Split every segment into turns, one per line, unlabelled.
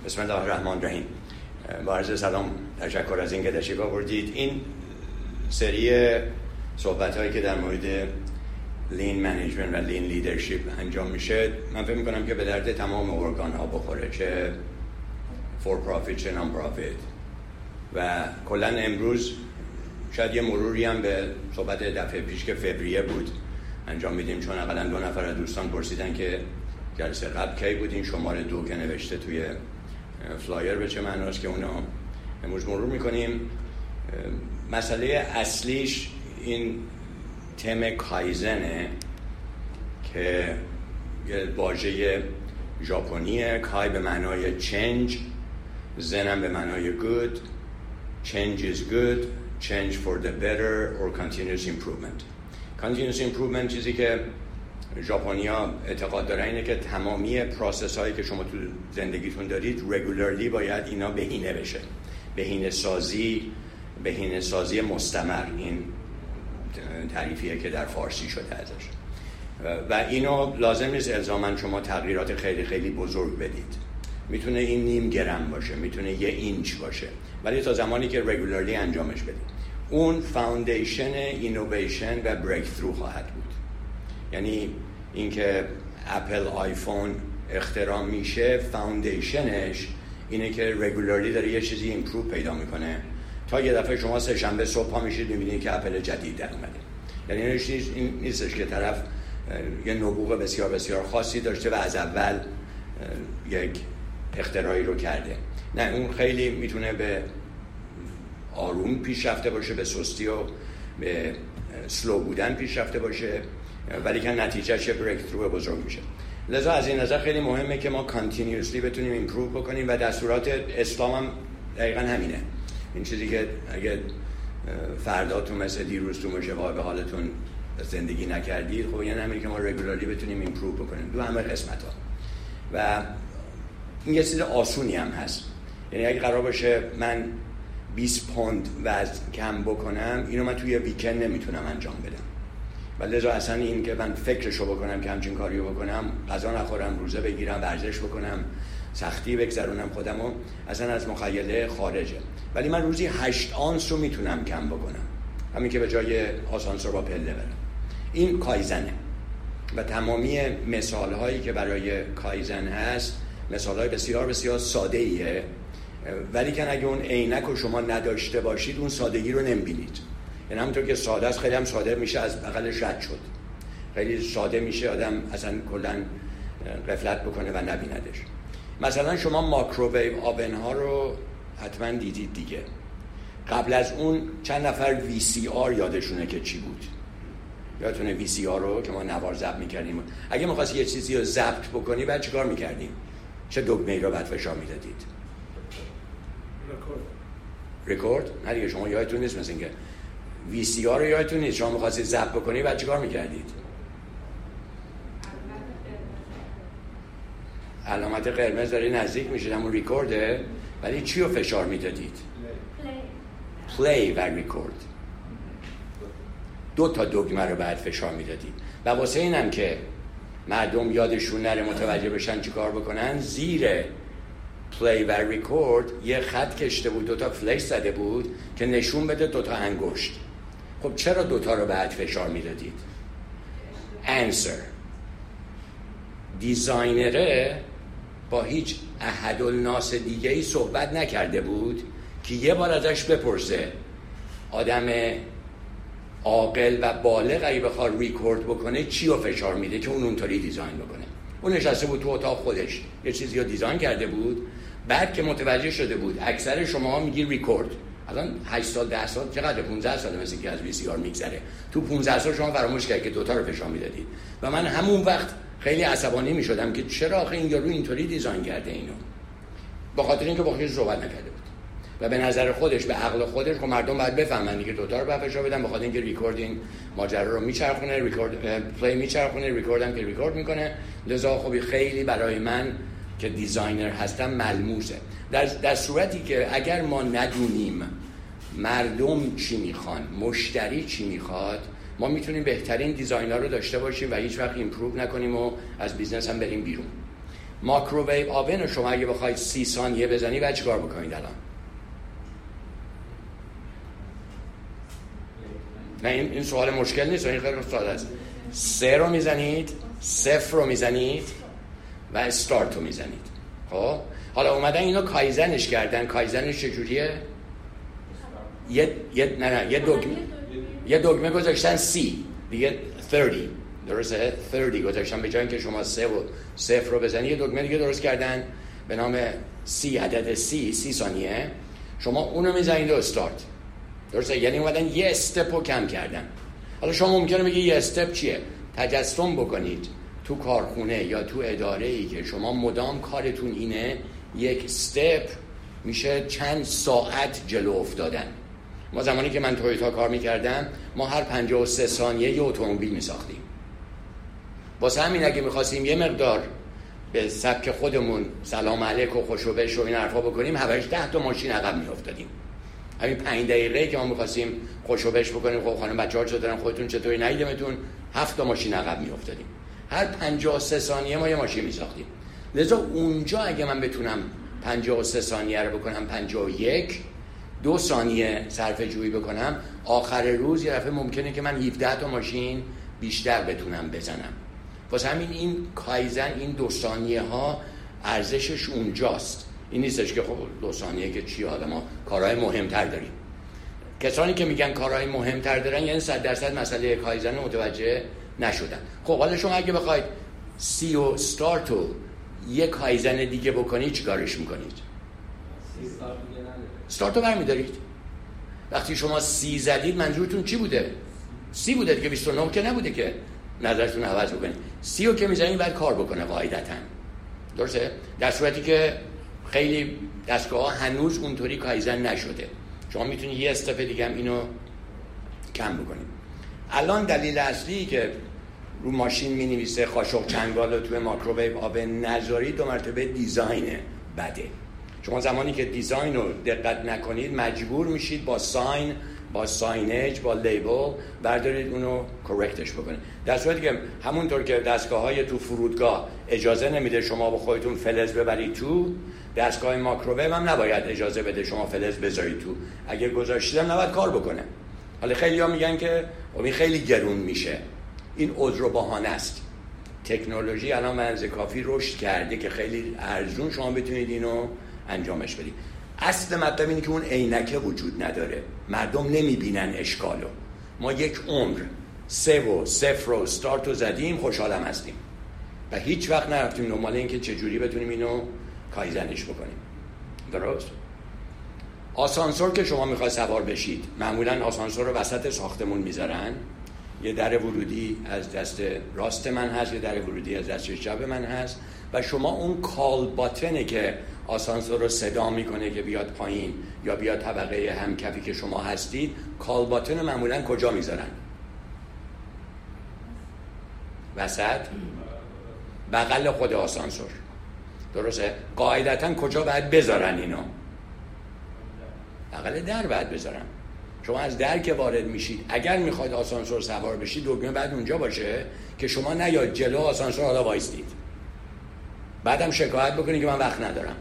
بسم الله الرحمن الرحیم. با عرض سلام، تشکر از اینکه تشریف آوردید. این سری صحبت‌هایی که در مورد لین منیجمنت و لین لیدرشپ انجام میشه، من فکر می‌کنم که به درد تمام ارگان‌ها بخوره، چه فور پروفیت چه نان پروفیت. و کلاً امروز شاید یه مروری هم به صحبت دفعه پیش که فوریه بود انجام میدیم، چون اقلاً 2 نفر از دوستان پرسیدن که جلسه قبل کی بود. این شماره 2 که نوشته توی فلایر به چه معناست که اونو امروز مرور میکنیم. مسئله اصلیش این تم کایزنه که یه واژه ژاپنیه. کای به معنای چنج، زنم به معنای good. Change is good, change for the better or continuous improvement. Continuous improvement چیزی که ژاپنیا اعتقاد دارن اینه که تمامی پروسس هایی که شما تو زندگیتون دارید رگولرلی باید اینا بهینه بشه. بهینه سازی مستمر، این تعریفیه که در فارسی شده ازش. و اینو لازم نیست الزاماً شما تغییرات خیلی خیلی بزرگ بدید. میتونه این نیم گرم باشه، میتونه 1 اینچ باشه، ولی تا زمانی که رگولرلی انجامش بدید، اون فاوندیشن اینویشن و بریک ثرو خواهد بود. یعنی اینکه اپل آیفون اختراع میشه، فاوندیشنش اینه که رگولرلی داره یه چیزی ایمپروو پیدا میکنه تا یه دفعه شما سه شنبه صبح پا میشید میبینید که اپل جدید در اومده. یعنی این نیستش که طرف یه نبوغ بسیار بسیار خاصی داشته و از اول یک اختراعی رو کرده. نه، اون خیلی میتونه به آروم پیش رفته باشه، به سستی و به سلو بودن پیش رفته باشه، ولی که نتیجهش یه بریک ثرو بزرگ میشه. لذا از این نظر خیلی مهمه که ما کانتینیوسلی بتونیم ایمپروو بکنیم و دستورات اسلام هم دقیقاً همینه. این چیزی که اگه فرداتون مثل دیروزتون باشه و به حالتون زندگی نکردید، خب یعنی همین که ما رگولارلی بتونیم ایمپروو بکنیم دو همه قسمت‌ها. و این یه چیز آسونی هم هست. یعنی اگه قرار باشه من 20 پوند وزن کم بکنم، اینو من توی ویکند نمیتونم انجام بدم. و لذا اصلا این که من فکرشو بکنم که همچین کاریو بکنم، غذا نخورم، روزه بگیرم، ورزش بکنم، سختی بگذرونم خودمو، اصلا از مخیله خارجه. ولی من روزی 8 آنس رو میتونم کم بکنم، همین که به جای آسانسور با پله برم. این کایزنه. و تمامی مثال هایی که برای کایزن هست مثال های بسیار بسیار ساده ایه، ولی که اگه اون عینک رو شما نداشته باشید اون سادگی رو نمیبینید. یعنی همونطور که ساده است، خیلی هم ساده میشه از بغلش رد شد. خیلی ساده میشه آدم اصلا کلا غفلت بکنه و نبیندش. مثلا شما ماکروویو آون ها رو حتما دیدید دیگه. قبل از اون چند نفر VCR یادشونه که چی بود؟ یادتونه VCR رو که ما نوار ضبط میکردیم؟ اگه می‌خواستی یه چیزی رو ضبط بکنی بعد چیکار میکردیم؟ چه دکمه‌ای رو بعد فشار میدادید؟ رکورد؟ نه دیگه، شما یادتون نیست مثل اینکه VCR رو یادتون نیست. شما می‌خواستید ضبط بکنی بعد چیکار میکردید؟ علامت قرمز داره نزدیک میشه، همون ریکورده، ولی چی رو فشار میدادید؟ پلی و ریکورد. 2 تا دکمه رو بعد فشار میدادید. و واسه اینم که مردم یادشون نره متوجه بشن چیکار بکنن، زیر پلی و ریکورد یه خط کشته بود، 2 تا فلش زده بود که نشون بده 2 تا انگشت. خب چرا 2 تا رو بعد فشار میدادید؟ answer. دیزاینره با هیچ احدالناس دیگه‌ای صحبت نکرده بود که یه بار ازش بپرسه آدم عاقل و بالغ اگه بخواد ریکورد بکنه چی رو فشار میده که اونطوری دیزاین بکنه. اون نشسته بود تو اتاق خودش یه چیزی رو دیزاین کرده بود، بعد که متوجه شده بود اکثر شماها میگی ریکورد، الان 8 سال 10 سال چقدر 15 سال مثل که از VCR میگذره، تو 15 سال شما فراموش کردید که 2 تا رو فشار میدادید. و من همون وقت خیلی عصبانی میشدم که چرا آخه این یارو اینطوری دیزاین کرده اینو، با خاطر اینکه با خودش صحبت نکرده بود و به نظر خودش، به عقل خودش، که مردم باید بفهمن دیگه 2 تا رو بعد فشار بدن، بخاطر اینکه ریکورد این ماجرا رو میچرخونه، ریکورد پلی میچرخونه، ریکورد هم که ریکورد میکنه. لذا خب خیلی برای من که دیزاینر هستم ملموسه. در صورتی که اگر ما ندونیم مردم چی میخوان، مشتری چی میخواد، ما میتونیم بهترین دیزاینر رو داشته باشیم و هیچ وقت ایمپروو نکنیم و از بیزنس هم بریم بیرون. مایکروویو آون رو شما اگه بخواید 30 ثانیه بزنی بعد چیکار بکنید الان؟ نه این سوال مشکل نیست، این خیلی ساده است. 3 رو میزنید، 0 رو میزنید و استارت رو میزنید. خب حالا اومدن اینو کایزنش کردن. کایزنش چجوریه؟ یه دکمه گذاشتن 30 دیگه 30 درسته؟ 30 گذاشتن به جای اینکه شما 3 و 0 رو بزنی یه دکمه دیگه درست کردن به نام 30 عدد 30 ثانیه شما اونو میزنید و استارت. درسته؟ یعنی اومدن یه استپ رو کم کردن. حالا شما ممکنه بگی یه استپ چیه؟ تجسم بکنید تو کارخونه یا تو اداره‌ای که شما مدام کارتون اینه، یک استپ میشه چند ساعت جلو افتادن. ما زمانی که من تویوتا کار میکردم ما هر 53 ثانیه یه اتومبیل میساختیم. واسه همین اگه میخواستیم یه مقدار به سبک خودمون سلام علیک و خوش و بش و این حرفا بکنیم هرش 10 تا ماشین عقب میافتادیم. همین 5 دقیقه که ما میخواستیم خوش و بش بکنیم خب خانم بچه‌ها چطورن خودتون چطوری نیدمتون 7 تا ماشین عقب میافتادیم. هر 53 ثانیه ما یه ماشین میساختیم. لذا اونجا اگه من بتونم 53 ثانیه رو بکنم 51 2 ثانیه صرفه جویی بکنم آخر روز یه دفعه ممکنه که من 17 تا ماشین بیشتر بتونم بزنم. واسه همین این کایزن این 2 ثانیه ها ارزشش اونجاست. این نیستش که خب 2 ثانیه که چی حالا ما کارهای مهمتر داریم. کسانی که میگن کارهای مهمتر دارن یعنی 100% مسئله کایزن متوجه نشدن. خب حالا شما اگه بخواید 30 و استارت رو یک کایزن دیگه بکنید چیکارش میکنید؟ استارت رو برمیدارید. وقتی شما 30 زدید منظورتون چی بوده؟ 30 بوده دیگه، 29 که نبوده که نظرتون عوض بکنید. 30 رو که میزنید باید کار بکنه قاعدتاً. درسته؟ در صورتی که خیلی دستگاه ها هنوز اونطوری کایزن نشده. شما میتونید یه استپ دیگه هم اینو کم بکنید. الان دلیل اصلی که رو ماشین مینویسه قاشق چنگال رو توی مایکروویو آون نذارید 2 مرتبه دیزاین بده. شما زمانی که دیزاین رو دقت نکنید مجبور میشید با ساین، با ساینج، با لیبل بردارید اونو کرکتش بکنید. در صورتی که همونطور که دستگاه‌های تو فرودگاه اجازه نمیده شما با خودتون فلز ببرید تو، دستگاه مایکروویو هم نباید اجازه بده شما فلز بذارید تو. اگه گذاشتیدم نباید کار بکنه. حالا خیلی‌ها میگن که این خیلی گرون میشه. این عذر و بهانه است. تکنولوژی الان به اندازه کافی رشد کرده که خیلی ارزون شما بتونید اینو انجامش بدید. اصل مطلب اینه که اون عینکه وجود نداره. مردم نمیبینن اشکالو. ما یک عمر 3 و 0 و استارت رو زدیم خوشحالم هستیم و هیچ وقت نرفتیم دنبال این که چجوری بتونیم اینو کایزنش بکنیم. درست؟ آسانسور که شما میخواید سوار بشید معمولا آسانسور رو وسط ساختمون میذارن. یه در ورودی از دست راست من هست، یه در ورودی از دست چپ من هست و شما اون کال باتنه که آسانسور رو صدا میکنه که بیاد پایین یا بیاد طبقه همکفی که شما هستید، کال باتن معمولا کجا میذارن؟ وسط بغل خود آسانسور. درسته؟ قاعدتا کجا باید بذارن اینو؟ بغل در باید بذارن. شما از در که وارد میشید اگر میخواید آسانسور سوار بشید دکمه بعد اونجا باشه که شما نیاید جلو آسانسور حالا وایستید بعدم شکایت بکنید که من وقت ندارم.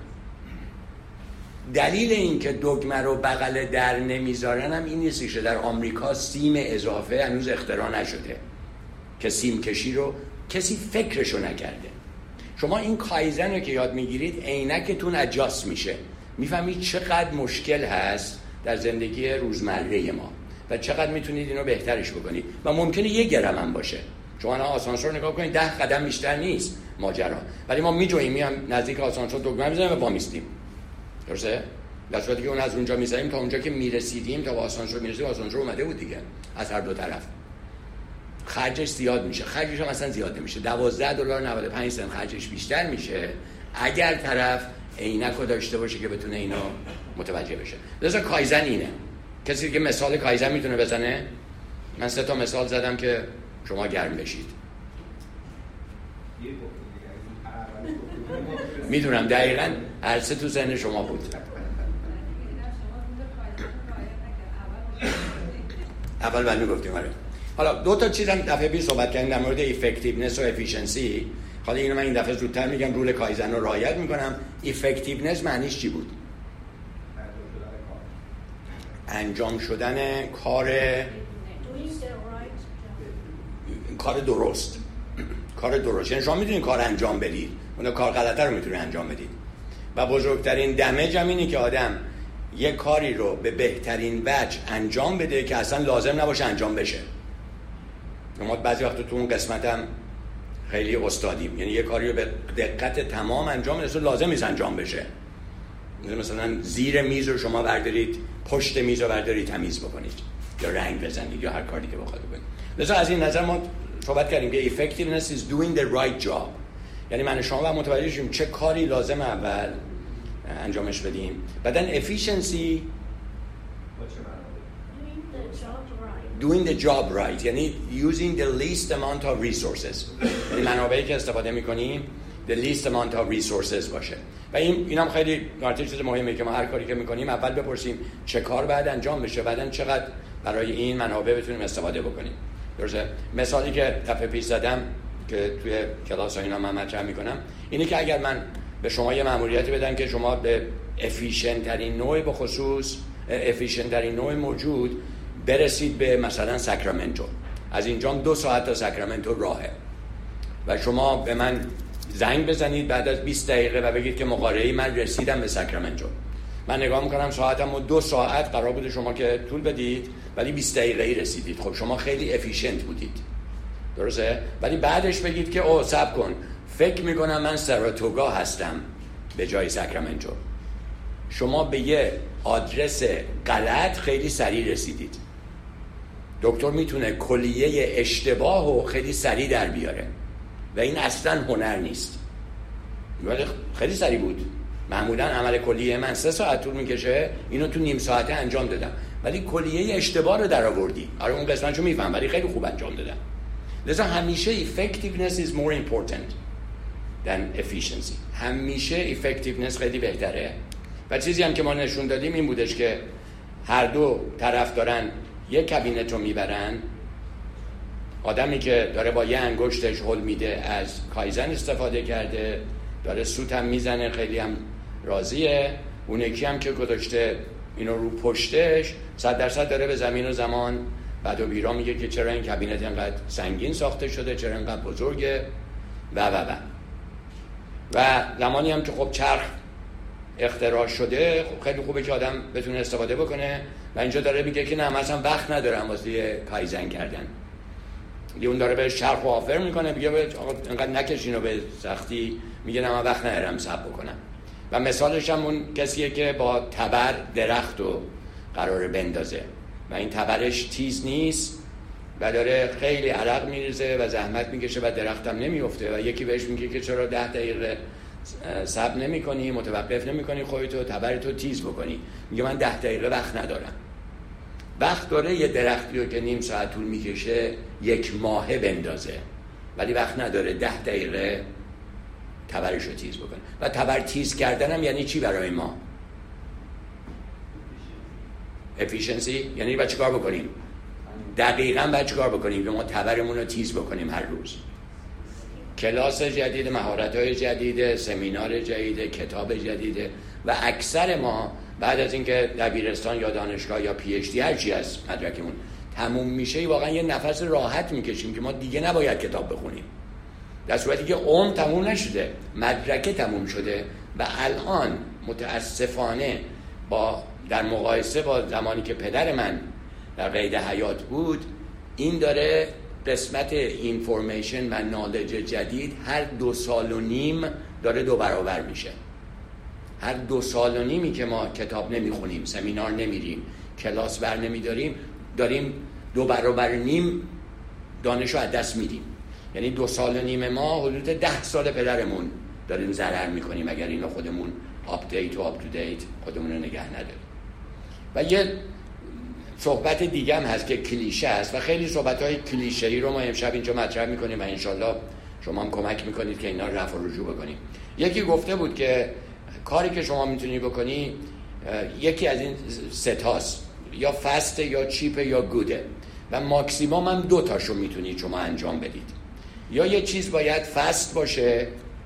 دلیل این که دکمه رو بغل در نمیذارن هم این نیست که در آمریکا سیم اضافه هنوز اختراع نشده که سیم کشی رو کسی فکرشو نکرده. شما این کایزن رو که یاد میگیرید عینکتون اجاست میشه. میفهمید چقدر مشکل هست در زندگی روزمره ما و چقدر میتونید اینو بهترش بکنید و ممکنه 1 گرم هم باشه. شما آسانسور نگاه کنید 10 قدم بیشتر نیست ماجرا، ولی ما میجویم میام نزدیک آسانسور دکمه میزنیم و وامیستیم. درسته؟ در صورتی که اون از اونجا میزنیم تا اونجا که میرسیدیم تا با آسانسور میرسیم آسانسور اومده بود دیگه از هر دو طرف. خرجش زیاد میشه. خرجش هم اصلا زیاد نمیشه. $12.95 خرجش بیشتر میشه اگر طرف عینکو داشته باشه که بتونه اینو متوجه بشه. لذا کایزن اینه. کسی که مثال کایزن میتونه بزنه؟ من 3 تا مثال زدم که شما گرم بشید. میدونم دقیقاً هر 3 تو ذهن شما بود. اول من گفتیم آره. حالا 2 تا چیزم دفعه پیش صحبت کردیم در مورد افکتیونس و افیشنسی. حالا اینو من این دفعه زودتر میگم، رول کایزن رو رعایت میکنم. effectiveness معنیش چی بود؟ انجام شدن کار درست. کار درست یعنی شما میتونید کار انجام بدید، اون کار غلطه رو میتونید انجام بدید. و بزرگترین دمیج هم اینه که آدم یه کاری رو به بهترین وجه انجام بده که اصلا لازم نباشه انجام بشه. ما بعضی وقتا تو اون قسمت هم خیلی استادیم، یعنی یه کاری رو به دقت تمام انجام بده اصلا لازم نیست انجام بشه. مثلا زیر میز رو شما بردارید، پشت میز رو بردارید تمیز بکنید یا رنگ بزنید یا هر کاری که بخواید بکنید. لذا از این نظر ما صحبت کردیم که effectiveness is doing the right job، یعنی من شما باید متوجه شیم چه کاری لازم اول انجامش بدیم. بعدن efficiency doing the job right، یعنی using the least amount of resources، یعنی منابعی که استفاده میکنیم the least amount of resources باشه. و اینم خیلی نکته چیز مهمه که ما هر کاری که میکنیم اول بپرسیم چه کار بعد انجام بشه، بعدن چقدر برای این منابع بتونیم استفاده بکنیم. درسته؟ مثالی که دفعه پیش زدم که توی کلاس ها اینا من مطرح میکنم اینه که اگر من به شما یه مأموریتی بدم که شما به افیشنت ترین نوع، به خصوص افیشنت ترین نوع موجود برسید به مثلا ساکرامنتو، از اینجا 2 ساعت تا ساکرامنتو راهه و شما به من زنگ بزنید بعد از 20 دقیقه و بگید که مقارعه من رسیدم به ساکرامنتو، من نگاه میکنم ساعتمو 2 ساعت قرار بوده شما که طول بدید ولی 20 دقیقه‌ای رسیدید. خب شما خیلی افیشنت بودید، درسته؟ ولی بعدش بگید که اوه صبر کن، فکر میکنم من سراتوگا هستم به جای ساکرامنتو. شما به یه آدرس غلط خیلی سریع رسیدید. دکتر میتونه کلیه اشتباهو خیلی سریع در بیاره و این اصلا هنر نیست. ولی خیلی سریع بود. معمولا عمل کلیه من 3 ساعت طول میکشه، اینو تو نیم ساعته انجام دادم ولی کلیه اشتباه رو در آوردی. آره اون قسمتشو میفهم ولی خیلی خوب انجام دادم. لذا همیشه effectiveness is more important than efficiency. همیشه effectiveness خیلی بهتره. و چیزی هم که ما نشون دادیم این بودش که هر دو طرف دارن یک کابینت رو میبرن، آدمی که داره با یه انگشتش هل میده از کایزن استفاده کرده، داره سوت هم میزنه خیلی هم راضیه، اون یکی هم که گذاشته اینو رو پشتش 100% داره به زمین و زمان بعد و بیرا میگه که چرا این کابینت اینقدر سنگین ساخته شده، چرا اینقدر بزرگه و زمانی هم که خب چرخ اختراع شده خب خیلی خوبه که آدم بتونه استفاده بکنه و اینجا داره میگه که نه مثلا وقت ندارم واسه کایزن کردن. دیگه اون داره بهش چرخ آفر میکنه، میگه آقا اینقدر نکشینو به سختی، میگه نه من وقت ندارم صبر بکنم. و مثالش هم اون کسیه که با تبر درخت رو قراره بندازه و این تبرش تیز نیست و داره خیلی عرق میریزه و زحمت میکشه و درختم نمیفته و یکی بهش میگه که چرا 10 دقیقه صبر نمی‌کنی، متوقف نمی‌کنی خودتو تبرتو تیز بکنی. میگه من 10 دقیقه وقت ندارم. وقت داره یه درختی رو که نیم ساعت طول میکشه 1 ماه بندازه ولی وقت نداره 10 دقیقه تبرشو تیز بکنه. و تبر تیز کردن هم یعنی چی برای ما؟ efficiency. یعنی باید چیکار بکنیم؟ دقیقاً باید چیکار بکنیم که ما تبرمون رو تیز بکنیم هر روز. کلاس جدید، مهارت‌های جدید، سمینار جدید، کتاب جدید و اکثر ما بعد از اینکه دبیرستان یا دانشگاه یا پی اچ دی هر چی از مدرکمون تموم میشه واقعا یه نفس راحت میکشیم که ما دیگه نباید کتاب بخونیم، در صورتی که عمر تموم نشده، مدرکه تموم شده و الان متاسفانه در مقایسه با زمانی که پدر من در قید حیات بود این داره قسمت اینفورمیشن و نالج جدید هر 2.5 سال داره 2 برابر میشه. هر 2.5 سال که ما کتاب نمیخونیم، سمینار نمیریم، کلاس بر نمیداریم، داریم 2.5 برابر دانش رو از دست میدیم. یعنی 2.5 سال ما حدود 10 سال پدرمون داریم ضرر میکنیم اگر اینو خودمون آپدیت و آپ تو دیت خودمون رو نگه نداریم. و یه صحبت دیگه هم هست که کلیشه است و خیلی صحبت‌های کلیشه‌ای رو ما امشب اینجا مطرح می‌کنیم و انشالله شما هم کمک می‌کنید که اینا رو رفع و رجوع بکنیم. یکی گفته بود که کاری که شما می‌تونی بکنی یکی از این 3 تاست، یا فسته یا چیپه یا گوده و ماکسیمم هم 2 تاشو می‌تونید شما انجام بدید. یا یه چیز باید فست باشه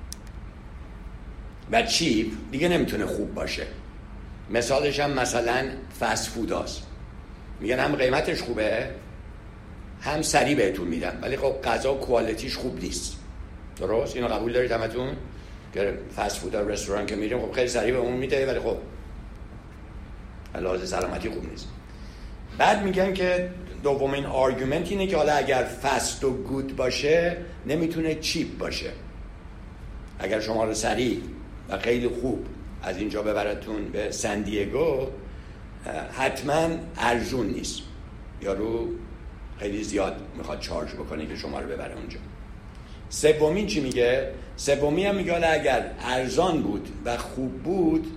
و چیپ دیگه نمیتونه خوب باشه. مثالش هم مثلا فست فود هاست، میگن هم قیمتش خوبه هم سریع بهتون میدن، ولی خب غذا کوالیتیش خوب نیست. درست؟ اینو قبول دارید همتون؟ که فست فود ها رستوران که میریم خب خیلی سریع بهمون میده ولی خب لحاظ سلامتی خوب نیست. بعد میگن که دومین آرگومنت اینه که حالا اگر فست و گود باشه نمیتونه چیپ باشه. اگر شما رو سریع و خیلی خوب از اینجا ببرتون به سن دیگو حتما ارزون نیست، یارو خیلی زیاد میخواد چارج بکنه که شما رو ببره اونجا. سومین چی میگه؟ سومی هم میگه اگر ارزان بود و خوب بود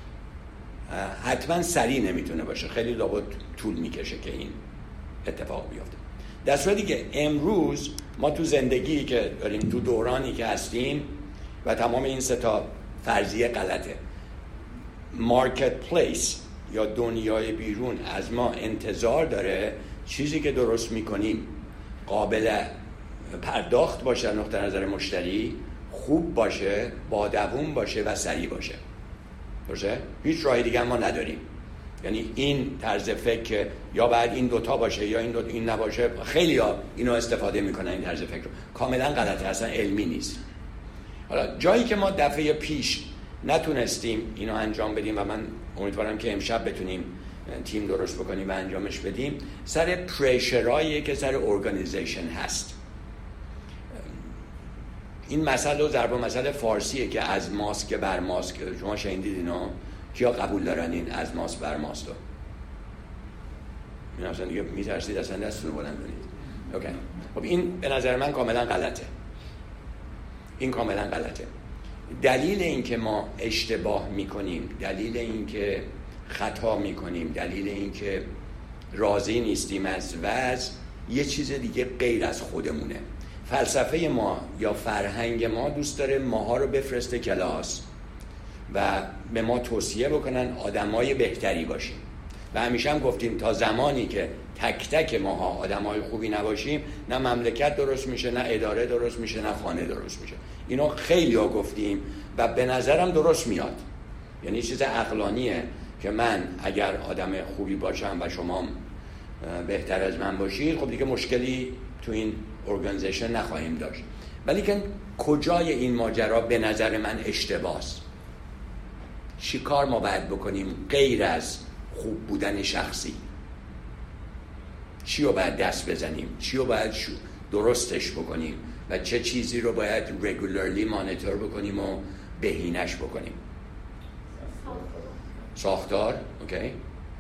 حتما سریع نمیتونه باشه، خیلی لابد طول میکشه که این اتفاق بیفته. در صورتی که امروز ما تو زندگی که داریم، تو دورانی که هستیم و تمام این سه تا فرضیه غلطه، مارکت پلیس یا دنیای بیرون از ما انتظار داره چیزی که درست میکنیم قابل پرداخت باشه، نقطه نظر مشتری خوب باشه، با دوام باشه و سریع باشه. درسته؟ هیچ راه دیگه ما نداریم. یعنی این طرز فکر که یا بعد این دوتا باشه یا این نباشه، خیلی ها اینو استفاده میکنن این طرز فکر رو. کاملا غلطه، اصلا علمی نیست. حالا جایی که ما دفعه پیش نتونستیم اینو انجام بدیم و من امیدوارم که امشب بتونیم تیم درست بکنیم و انجامش بدیم، سر پریشرایی که سر ارگانیزیشن هست. این مسئله ضرب مسئله فارسیه که از ماسک بر ماسک، شما شنیدید اینو؟ کیا قبول دارن این از ماسک بر ماسک رو؟ این اصلا دیگه میترسید اصلا دستتون رو بلند کنید. اوکی. خب این به نظر من کاملا غلطه. این کاملا غلطه. دلیل این که ما اشتباه میکنیم، دلیل این که خطا میکنیم، دلیل این که راضی نیستیم از وضع، یه چیز دیگه غیر از خودمونه. فلسفه ما یا فرهنگ ما دوست داره ماها رو بفرسته کلاس و به ما توصیه بکنن آدمای بهتری باشیم و همیشه هم گفتیم تا زمانی که تک تک ماها آدمای خوبی نباشیم نه مملکت درست میشه، نه اداره درست میشه، نه خانه درست میشه. اینو خیلی ها گفتیم و به نظرم درست میاد. یعنی چیز عقلانیه که من اگر آدم خوبی باشم و شما بهتر از من باشید، خب دیگه مشکلی تو این ارگانیزیشن نخواهیم داشت. ولی که کجای این ماجرا به نظر من اشتباهست؟ چی کار ما باید بکنیم غیر از خوب بودن شخصی؟ چی رو باید دست بزنیم؟ چی رو باید درستش بکنیم؟ و چه چیزی رو باید regularly مانیتور بکنیم و بهینش بکنیم؟ ساختار. اوکی.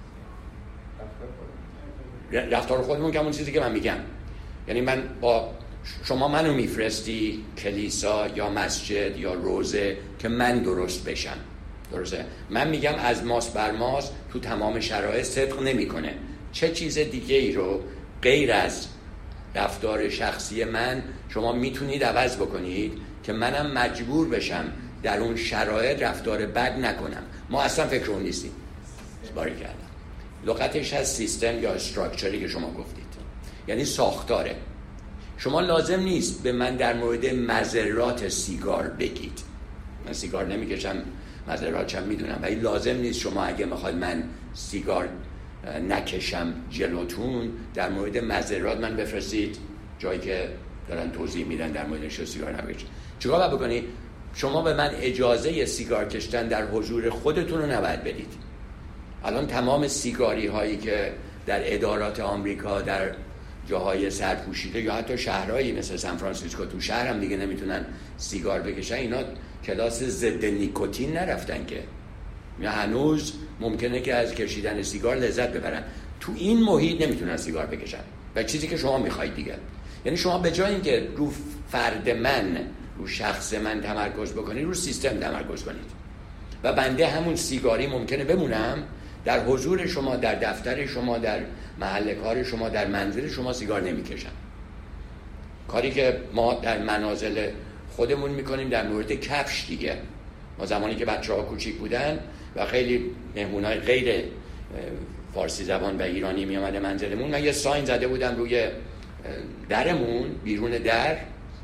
رفتار خودمون که همون چیزی که من میگم. یعنی من با شما منو میفرستی کلیسا یا مسجد یا روزه که من درست بشم. درسته؟ من میگم از ماست بر ماست تو تمام شرایط صدق نمیکنه. چه چیز دیگه ای رو غیر از رفتار شخصی من شما میتونید عوض بکنید که منم مجبور بشم در اون شرایط رفتار بد نکنم؟ ما اصلا فکر اون نیستیم. باری کردم. لغتش از سیستم یا استراکچری که شما گفتید، یعنی ساختاره. شما لازم نیست به من در مورد مضرات سیگار بگید. من سیگار نمیکشم، مضراتشم میدونم، ولی لازم نیست شما اگه میخواید من سیگار نکشم جلوتون در مورد مضرات من بفرستید جایی که دارن توضیح میدن در موردش سیگار نکشید. چیکار باید بکنید؟ شما به من اجازه سیگار کشیدن در حضور خودتون رو نباید بدید. الان تمام سیگاری هایی که در ادارات آمریکا در جاهای سرپوشیده یا حتی شهرهایی مثل سان فرانسیسکو تو شهر هم دیگه نمیتونن سیگار بکشن. اینا کلاس ضد نیکوتین نرفتن که یا هنوز ممکنه که از کشیدن سیگار لذت ببرن. تو این محیط نمیتونن سیگار بکشن و چیزی که شما میخواید دیگه. یعنی شما به جای اینکه رو فرد من، رو شخص من تمرکز بکنید، رو سیستم تمرکز کنید و بنده همون سیگاری ممکنه بمونم در حضور شما، در دفتر شما، در محل کار شما، در منزل شما سیگار نمیکشم. کاری که ما در منازل خودمون میکنیم در مورد کفش دیگه. ما زمانی که بچه‌ها کوچیک بودن و خیلی مهمونای غیر فارسی زبان و ایرانی می اومده منزلمون، من یه ساین زده بودم روی درمون، بیرون در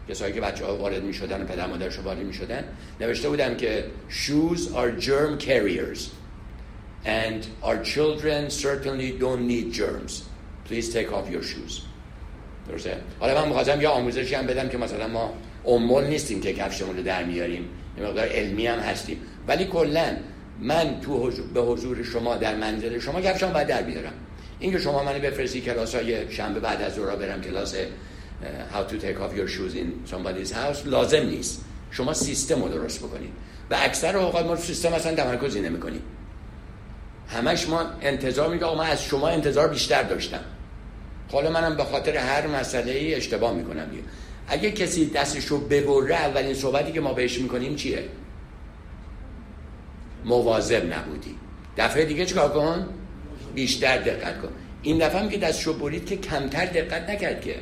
کسایی که بچه‌ها وارد می‌شدن و پدر مادرشون وارد می‌شدن نوشته بودم که shoes are germ carriers and our children certainly don't need germs. Please take off your shoes. درسته؟ حالا من می‌خواستم یه آموزشی هم بدم که مثلا ما امول نیستیم که کفشمون رو در میاریم، یه مقدار علمی هم هستیم، ولی کلاً من به حضور شما در منزل شما کفشم باید در بیارم. اینکه شما منو بفرستی کلاسای شنبه بعد از ظهر برم کلاس how to take off your shoes in somebody's house لازم نیست. شما سیستم رو درست بکنید و اکثر اوقات ما سیستم اصلا تمرکزی نمی‌کنیم. همش ما انتظار میگه ما از شما انتظار بیشتر داشتم. حالا منم به خاطر هر مسئله‌ای اشتباه میکنم دیگه. اگه کسی دستشو ببره اولین صحبتی که ما بهش میکنیم چیه؟ مواظب نبودی. دفعه دیگه چیکار کن؟ بیشتر دقت کن. این دفعه هم که دستشو برید که کمتر دقت نکرد که.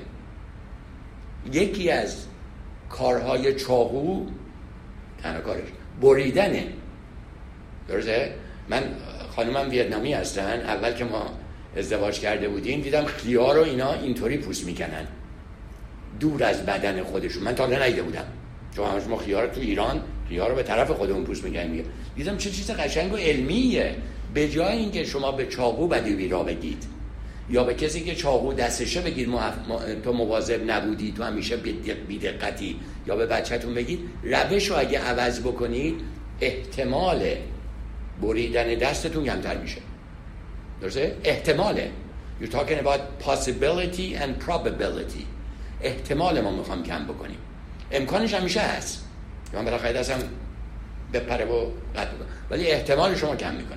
یکی از کارهای چاقو تنها کارش بریدنه. درسته؟ من خانومم ویتنامی هستن. اول که ما ازدواج کرده بودیم دیدم خیار رو اینا اینطوری پوست میکنن دور از بدن خودشون. من تا حالا ندیده بودم، چون همش ما خیار تو ایران خیار رو به طرف خودمون پوست میکنیم. دیدم چه چیز قشنگ و علمیه. به جای اینکه شما به چاقو بدی بیرا بگید یا به کسی که چاقو دستشه بگید تو مواظب نبودی، تو همیشه بی‌دقتی، یا به بچه‌تون بگید روش رو اگه عوض بکنید احتمال بریدن دستتون کمتر میشه. درسته؟ احتماله. You're talking about possibility and probability. احتمال ما میخوام کم بکنیم. امکانش همیشه هست. من بالاخره دستم بپره و قطع بکنم، ولی احتمال شما کم میکنه.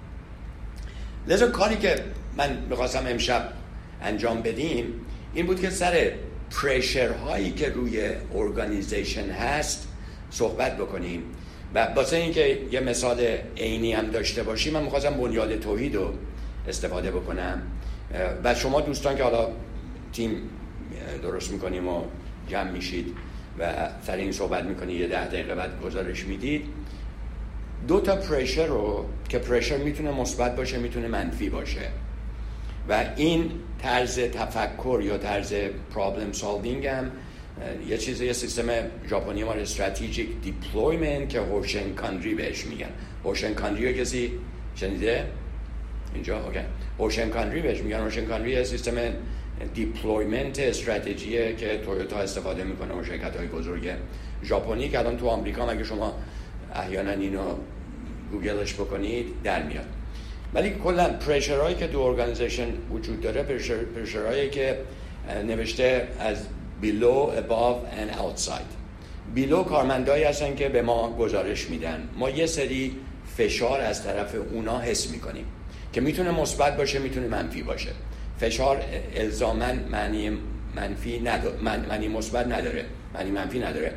لذا کاری که من میخواستم امشب انجام بدیم این بود که سر پرشر هایی که روی ارگانیزیشن هست صحبت بکنیم و واسه اینکه یه مثال عینی هم داشته باشیم من میخواستم بنیاد توحید رو استفاده بکنم و شما دوستان که حالا تیم درست میکنیم و جمع میشید و سر این صحبت میکنید، یه 10 دقیقه بعد گزارش میدید، 2 تا پرشر رو که پرشر میتونه مثبت باشه میتونه منفی باشه و این طرز تفکر یا طرز پرابلم سالوینگ هم یه سیستم ژاپنی ما استراتژیک دیپلویمنت که هوشن کاندری بهش میگن. هوشن کاندری رو کسی شنیده؟ اینجا اوکی. هوشن کاندری بهش میگن. هوشن کاندری سیستم دیپلویمنت استراتژیه که تویوتا استفاده میکنه و شرکت‌های بزرگ ژاپنی که الان تو آمریکا اگه شما احیانا اینو گوگلش بکنید در میاد. ولی کلا پرشرهایی که تو ارگانیزیشن وجود داره پرشرهایی که نوشته از below, above and outside. below کارمندایی هستن که به ما گزارش میدن. ما یه سری فشار از طرف اونا حس میکنیم که میتونه مثبت باشه میتونه منفی باشه. فشار الزاماً معنی منفی نداره، معنی مثبت نداره، معنی منفی نداره.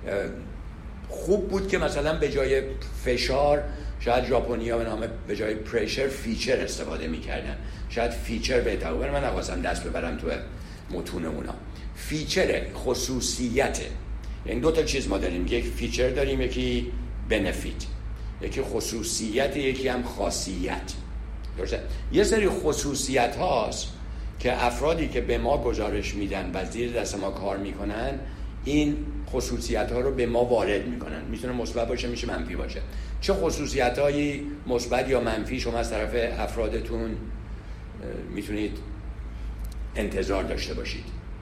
خوب بود که مثلا به جای فشار شاید ژاپنی‌ها به جای پرشر فیچر استفاده می‌کردن. شاید فیچر بهتره. من نخواستم دست ببرم تو متون اونا. فیچر خصوصیته. یعنی 2 تا چیز ما داریم، یک فیچر داریم، یکی بنفیت، یکی خصوصیت، یکی هم خاصیت. درسته؟ یه سری خصوصیت هاست که افرادی که به ما گزارش میدن و زیر دست ما کار میکنن این خصوصیت ها رو به ما وارد میکنن. میتونه مثبت باشه میشه منفی باشه. چه خصوصیت هایی مثبت یا منفی شما از طرف افرادتون میتونید انتظار داشته باشید؟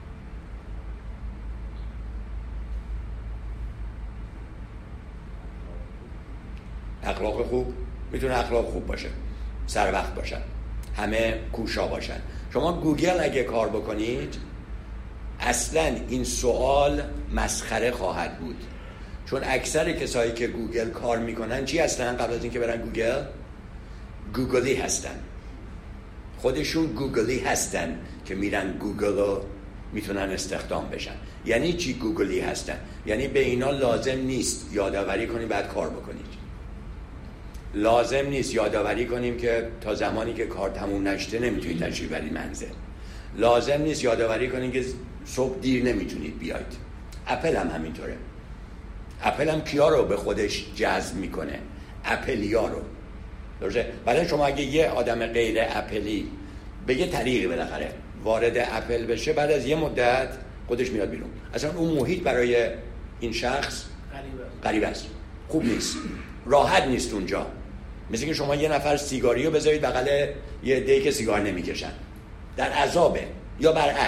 اخلاق خوب. میتونه اخلاق خوب باشه، سر وقت باشن، همه کوشا باشن. شما گوگل اگه کار بکنید اصلا این سوال مسخره خواهد بود، چون اکثر کسایی که گوگل کار میکنن چی هستن؟ قبل از اینکه برن گوگلی هستن. خودشون گوگلی هستن که میرن گوگل رو میتونن استخدام بشن. یعنی چی گوگلی هستن؟ یعنی به اینا لازم نیست یادآوری کنیم بعد کار بکنید. لازم نیست یادآوری کنیم که تا زمانی که کار تموم نشده نمیتونید تشریف برید منزل. لازم نیست یادآوری کنیم که صبح دیر نمیتونید بیاید. اپل هم همینطوره. اپل هم کیا رو به خودش جذب میکنه؟ اپلیا رو. درسته؟ بعد شما اگه یه آدم غیر اپلی به یه طریقی بالاخره وارد اپل بشه، بعد از یه مدت خودش میاد بیرون. اصلا اون محیط برای این شخص غریبه است، خوب نیست، راحت نیست اونجا. مثل که شما یه نفر سیگاری رو بذارید بغل یه عده‌ای که سیگار نمیکشن، در عذابه. یا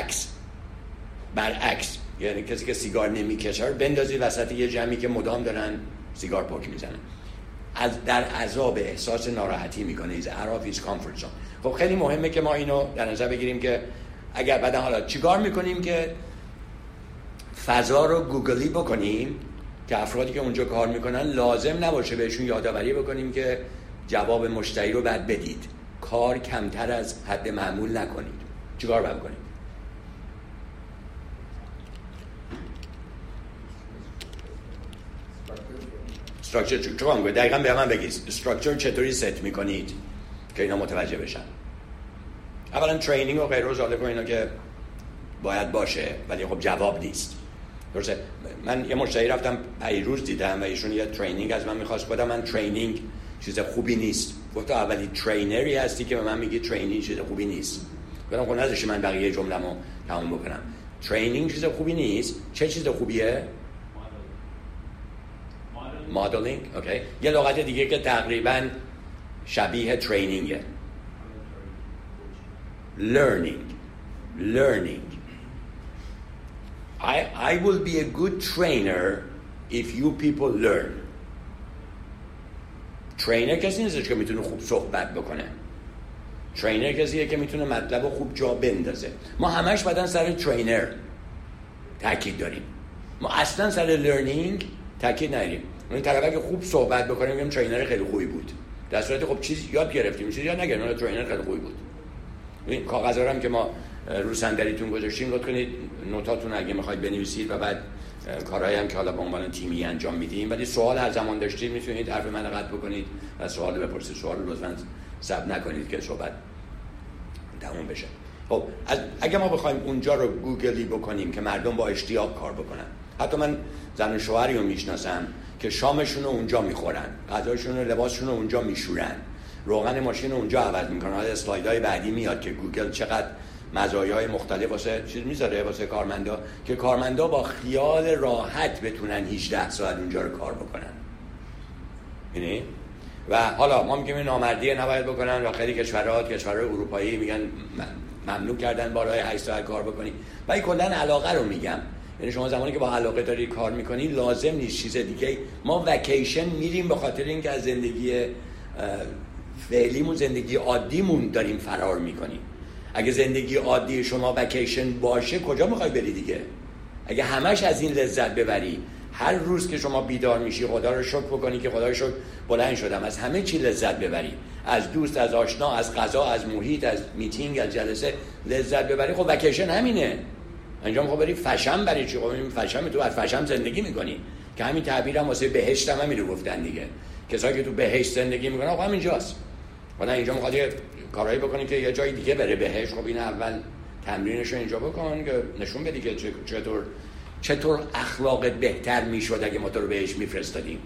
برعکس، یعنی کسی که سیگار نمیکشه رو بندازید وسط یه جمعی که مدام دارن سیگار پاک میزنن، در عذاب، احساس ناراحتی میکنه. ایز out of his comfort zone. خب خیلی مهمه که ما اینو در نظر بگیریم که اگر بعدا حالا چیکار میکنیم که فضا رو گوگلی بکنیم که افرادی که اونجا کار میکنن لازم نباشه بهشون یادآوری بکنیم که جواب مشتری رو بعد بدید، کار کمتر از حد معمول نکنید. چیکار باید بکنیم؟ استراکچر چیکار میکنید؟ دقیقاً به من بگید استراکچر چطوری ست میکنید که اینا متوجه بشن. اولا ترینینگ و غیره زاده کن اینا که باید باشه، ولی خب جواب نیست. درسته؟ من یه مشتری رفتم پیروز دیدم و ایشون یه ترینینگ از من می‌خواست. گفتم من ترینینگ چیز خوبی نیست. گفت اولی ترینری هستی که به من میگی ترینینگ چیز خوبی نیست. گفتم خب نذاشی من بقیه جمله‌مو تموم بکنم. ترینینگ چیز خوبی نیست. چه چیز خوبیه؟ مدلینگ. اوکی. یه لغت دیگه که تقریباً شبیه ترینینگه. learning. I will be a good trainer if you people learn. ترینر کسی نیستش که میتونه خوب صحبت بکنه. ترینر کسیه که میتونه مطلب رو خوب جا بندازه. ما همش بدن سر ترینر تاکید داریم. ما اصلا سر لرنینگ تاکید نداریم. اون طرفه که خوب صحبت بکنه میگم ترینر خیلی خوبی بود. در صورتی خب چیز یاد گرفتیم، چیز یاد نگرفتیم، ترینر خیلی خوبی بود. این کاغذا رو هم که ما رو صندلیتون گذاشتیم لطف کنید نوتاتون اگه میخواید بنویسید و بعد کارهایی هم که حالا به عنوان تیمی انجام میدیم، ولی سوال هر زمان داشتید میتونید حرف من قطع بکنید و سوال بپرسید. سوال رو لطفاً ثبت نکنید که صحبت تموم بشه. خب اگه ما بخوایم اونجا رو گوگلی بکنیم که مردم با اشتیاق کار بکنن، حتی من زن و شوهری رو میشناسم که شامشون رو اونجا میخورن، غذاشون رو لباسشون رو اونجا میشورن، روغن ماشین رو اونجا عوض میکنن. حالا اسلایدهای بعدی میاد که گوگل چقدر مزایای مختلف واسه چیز میذاره واسه کارمندا که کارمندا با خیال راحت بتونن 18 ساعت اونجا رو کار بکنن. یعنی و حالا ما میگیم این نامردیه نباید بکنن و خیلی کشورهای اروپایی میگن ممنوع کردن بالای 8 ساعت کار بکنی. ولی کلا علاقه رو میگم، یعنی شما زمانی که با علاقه داری کار میکنی لازم نیست چیز دیگه. ما وکیشن میریم به خاطر اینکه از زندگی فعلیمون، زندگی عادیمون داریم فرار میکنیم. اگه زندگی عادی شما وکیشن باشه کجا میخوای بری دیگه؟ اگه همش از این لذت ببری، هر روز که شما بیدار میشی خدا رو شکر بکنی که خدا رو شکر بلند شدم، از همه چی لذت ببری، از دوست، از آشنا، از غذا، از محیط، از میتینگ، از جلسه لذت ببری، خب وکیشن همینه. انجام خب بری فشم بری چی؟ خب این فشم تو از فشم زندگی میکنی که همین تعبیرم واسه بهشت هم همین رو گفتن دیگه. کسایی که تو بهشت زندگی میکنن خب همینجاست. خدا اینجا میخواد یه کارایی بکنی که یه جای دیگه بره بهشت، خب این اول تمرینش رو اینجا بکن که نشون بدی که چطور اخلاقت بهتر میشد اگه ما تو رو بهش میفرستادیم.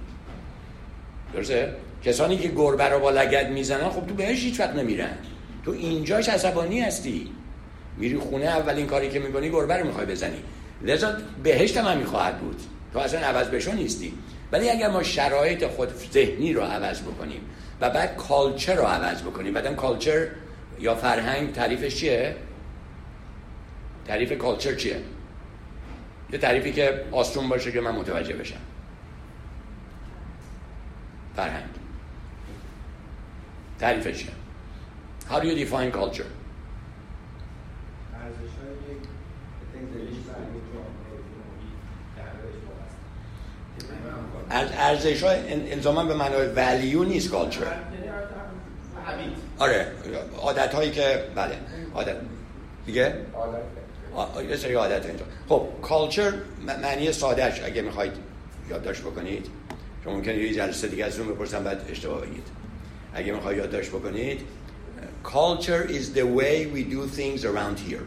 درسته؟ کسانی که گربه رو با لگد میزنن خب تو بهش هیچ وقت نمیرن. تو اینجاش عصبانی هستی، میری خونه اولین کاری که میکنی گربه رو میخوای بزنی. لذا بهشت هم میخواهد بود، تو اصلا عوض بشو نیستی. ولی اگر ما شرایط خود ذهنی رو عوض بکنیم و بعد کالچر رو عوض بکنیم، بعدم کالچر یا فرهنگ تعریفش چیه؟ تعریف کالچر چیه؟ یه تعریفی که آسون باشه که من متوجه بشم. فرهنگ تعریفش چیه؟ How do you define culture? ارزش ها الزاما به معنای ولیو نیست. کالچر آره عادت هایی که بله عادت دیگه یه سری عادت اینجا. خب کالچر معنی سادهش اگه میخواید یادداشت بکنید، چون ممکنه یه جلسه دیگه از اون بپرسم بعد اشتباه بگید. اگه میخواید یادداشت بکنید culture is the way we do things around here.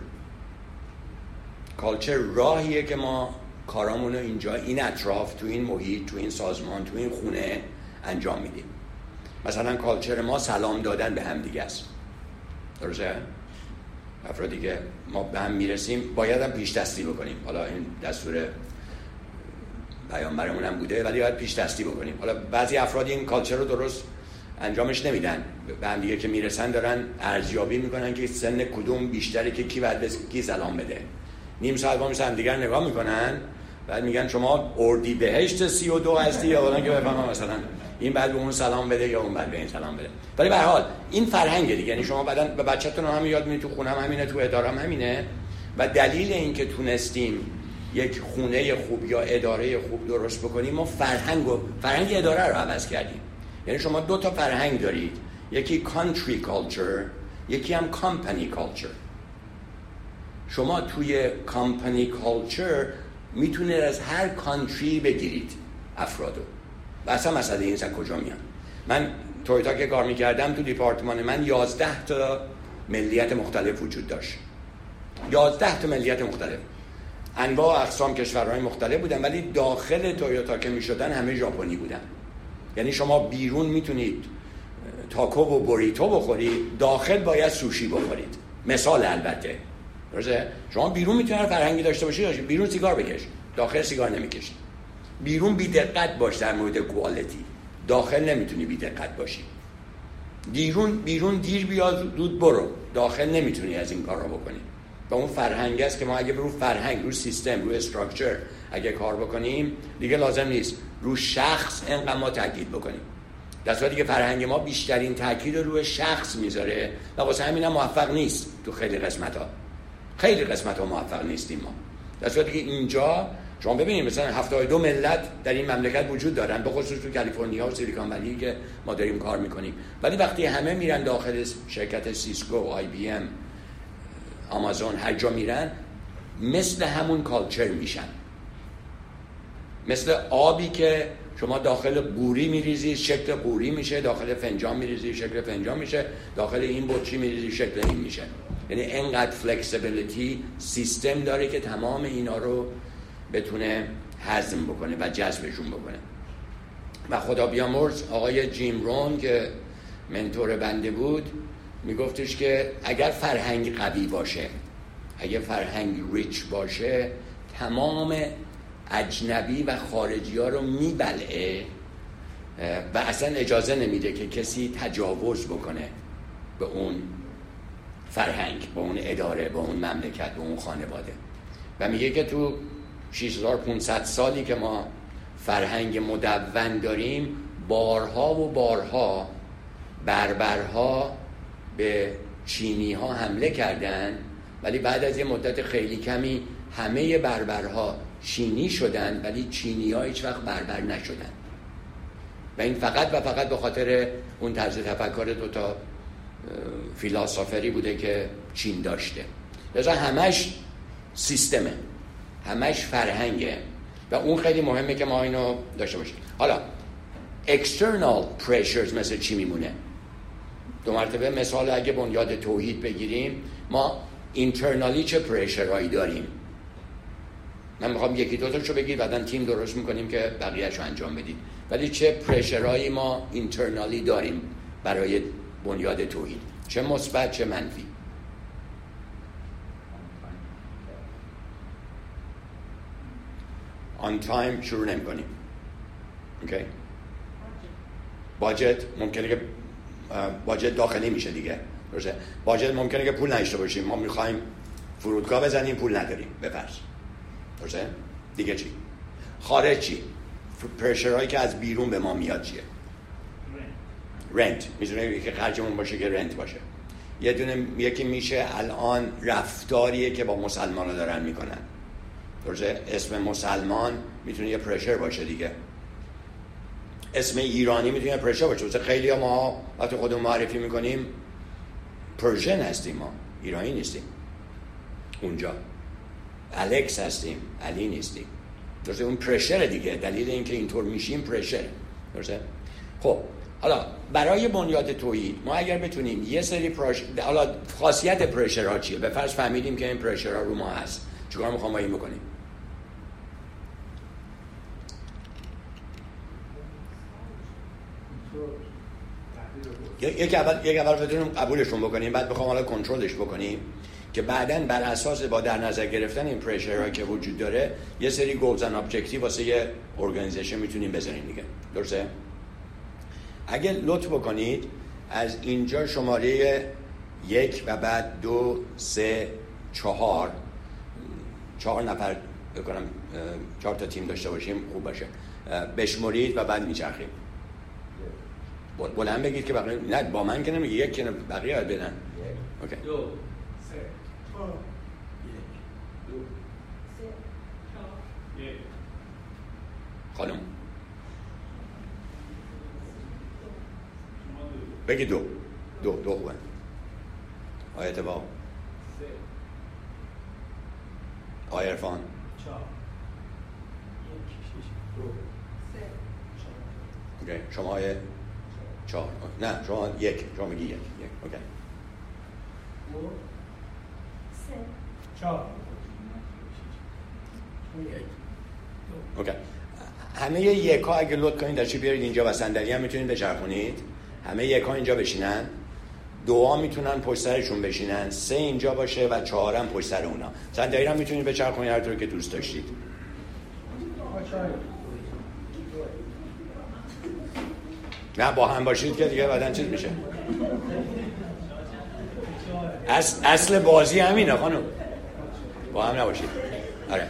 کالچر راهیه که ما کارامونو اینجا، این اطراف، تو این محیط، تو این سازمان، تو این خونه انجام میدیم. مثلا کالچر ما سلام دادن به هم دیگه است. درسته؟ افرادی که ما به هم میرسیم باید هم پیش دستی بکنیم. حالا این دستور پیامبرمون هم بوده، ولی باید پیش دستی بکنیم. حالا بعضی افراد این کالچر رو درست انجامش نمیدن، به هم دیگه که میرسن دارن ارزیابی میکنن که سن کدوم بیشتره که کی باید به کی سلام بده. نیم ساعت با هم دیگر نگاه میکنن، بعد میگن شما اردیبهشت 32 هستی، یا الان که بفهمم مثلا این بعد به اون سلام بده یا اون بعد به این سلام بده. ولی به هر حال این فرهنگه دیگه، یعنی شما بعدن به بچه‌تون هم یاد میدید، تو خونم همینه، تو ادارم همینه. و دلیل این که تونستیم یک خونه خوب یا اداره خوب درست بکنیم، ما فرهنگ اداره رو عوض کردیم. یعنی شما دو تا فرهنگ دارید، یکی کانتری کالچر، یکی هم کامپانی کالچر. شما توی کامپانی کالچر میتونید از هر کانتری بگیرید افرادو و اصلا مسئله این کجا میان. من تویوتا که کار میکردم تو دیپارتمان من 11 تا ملیت مختلف وجود داشت. 11 تا ملیت مختلف، انواع اقسام کشورهای مختلف بودن، ولی داخل تویوتا که میشدن همه ژاپنی بودن. یعنی شما بیرون میتونید تاکو و بوریتو بخورید، داخل باید سوشی بخورید. مثال البته درسته؟ شما بیرون میتونید فرهنگی داشته باشید، بیرون سیگار بکش، داخل سیگار نمیکشید. بیرون بی دقت باش در مورد کوالیتی، داخل نمیتونی بی دقت باشی. بیرون دیر بیاد زود برو، داخل نمیتونی از این کار رو بکنی. و اون فرهنگ است که ما اگه رو فرهنگ، رو سیستم، رو استراکچر اگه کار بکنیم، دیگه لازم نیست رو شخص اینقدر ما تاکید بکنیم. در صورتی که فرهنگ ما بیشترین تاکید رو روی شخص میذاره و واسه همین هم موفق نیست. تو خیلی قسمت‌ها موفق نیستیم ما. در صورتی که اینجا شما ببینید مثلا 72 ملت در این مملکت وجود دارن، به خصوص تو کالیفرنیا و سیلیکون ولی که ما داریم کار میکنیم. ولی وقتی همه میرن داخل شرکت سیسکو، آی بی ام، آمازون، هر جا میرن، مثل همون کالچر میشن. مثل آبی که شما داخل قوری میریزی شکل قوری میشه، داخل فنجان میریزی شکل فنجان میشه، داخل این بطری میریزی شکل این میشه. یعنی اینقدر فلکسیبیلیتی سیستم داره که تمام اینا رو بتونه هضم بکنه و جذبشون بکنه. و خدا بیامرز آقای جیم رون که منتور بنده بود میگفتش که اگر فرهنگ قوی باشه، اگر فرهنگ ریچ باشه، تمام اجنبی و خارجی ها رو میبلعه و اصلا اجازه نمیده که کسی تجاوز بکنه به اون فرهنگ، به اون اداره، به اون مملکت، به اون خانواده. و میگه که تو 6500 سالی که ما فرهنگ مدون داریم، بارها و بارها بربرها به چینی ها حمله کردن، ولی بعد از یه مدت خیلی کمی همه بربرها چینی شدن، ولی چینی ها هیچ وقت بربر نشدن. و این فقط و فقط به خاطر اون طرز تفکر دوتا فیلاسوفری بوده که چین داشته. لذا همش سیستمه، همش فرهنگه و اون خیلی مهمه که ما اینو داشته باشیم. حالا external pressures مثل چی میمونه؟ دو مرتبه مثال اگه بنیاد توحید بگیریم، ما اینترنالی چه پرشرهایی داریم؟ من میخوام یکی دو تاشو بگید، بعدن تیم درست میکنیم که بقیه‌شو انجام بدید. ولی چه پرشرهایی ما اینترنالی داریم برای بنیاد توحید؟ چه مثبت چه منفی؟ آن تایم شروع نمی‌کنیم. اوکی؟ باجت ممکنه که باجت داخلی میشه دیگه. درسته؟ باجت ممکنه که پول نداشته باشیم. ما می‌خوایم فرودگاه بزنیم، پول نداریم. بفرض. درسته؟ دیگه چی؟ خارج چی؟ پرشرهایی که از بیرون به ما میاد چیه؟ رنت. می‌تونه که خرجمون باشه که رنت باشه. یکی میشه الان رفتاریه که با مسلمان‌ها دارن میکنن. درسته؟ اسم مسلمان میتونه یه پرشر باشه دیگه. اسم ایرانی میتونه پرشر باشه. مثلا خیلی ها ما وقتی خودمون معرفی میکنیم پرژن هستیم، ما ایرانی نیستیم. اونجا الکس هستیم، علی نیستیم. درسته؟ اون پرشر دیگه. دلیل اینکه اینطور میشیم پرشر. درسته؟ خب حالا برای بنیاد توحید ما اگر بتونیم یه سری حالا خاصیت پرشرها چیه؟ به فرض فهمیدیم که این پرشرها رو ما هست، چیکار میخوام با این بکنیم؟ یک اول بتونیم قبولشون بکنیم، بعد بخوام حالا کنترلش بکنیم. که بعداً بر اساس با در نظر گرفتن این پرشرها که وجود داره یه سری گولز اند ابجکتیو واسه یه ارگانیزیشن میتونیم بذاریم دیگه. درسته؟ اگه لطف بکنید از اینجا شماره 1 و بعد 2 3 4 نفر بکنم 4 تا تیم داشته باشیم خوب باشه، بشمرید و بعد میچرخیم. بلند بگید که بقیه نه با من که نمیگی، یک که بقیه باید بدن. اوکی.
2 3 4 1 2 3 4 1
خانم بگی دو خوبه. آیه اتفاق
3
آیه عرفان
4 1 2 3 4
اوکی. شما آیه 4 نه شما شما میگی یک اوکی
2 3 4
اوکی. همه یک ها اگه لطف کنید داشتی بیارید اینجا و صندلی هم میتونید بچرخونید. همه یک ها اینجا بشینن، 2 ها میتونن پشت سرشون بشینن، 3 اینجا باشه و 4 هم پشت سر اونا. صندلی هم میتونید بچرخونید هر طور که دوست داشتید. نه با هم باشید که دیگه بعدن چیز میشه. اصل بازی همینه خانم، با هم نباشید. آره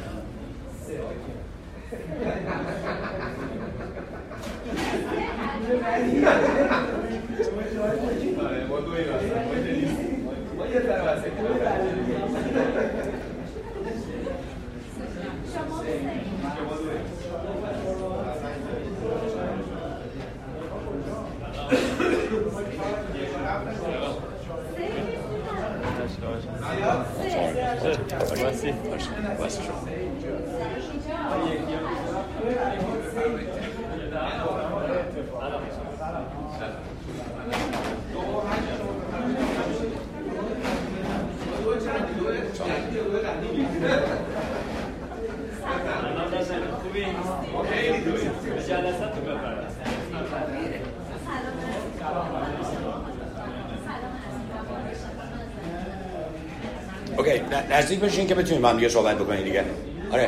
اوکی. نزدیک بشین که بتونیم با هم دیگه صحبت بکنیم دیگه. آره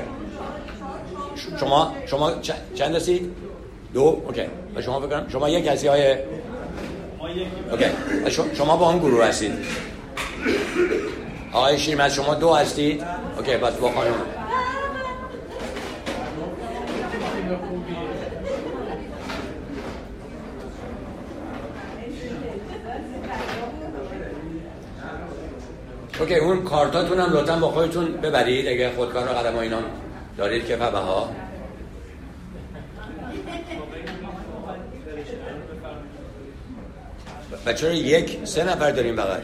شما چند هستید؟ 2 اوکی. و شما فکر کنم شما یک هستی های اوکی. شما با هم گروه هستید. آقای شیرمز شما 2 هستید؟ اوکی. بس با خانم اوکی. اون کارتاتون هم لطفا با خودتون ببرید اگه خودکار و قلم ها اینا دارید که فبها. و چرا 3 نفر داریم فقط؟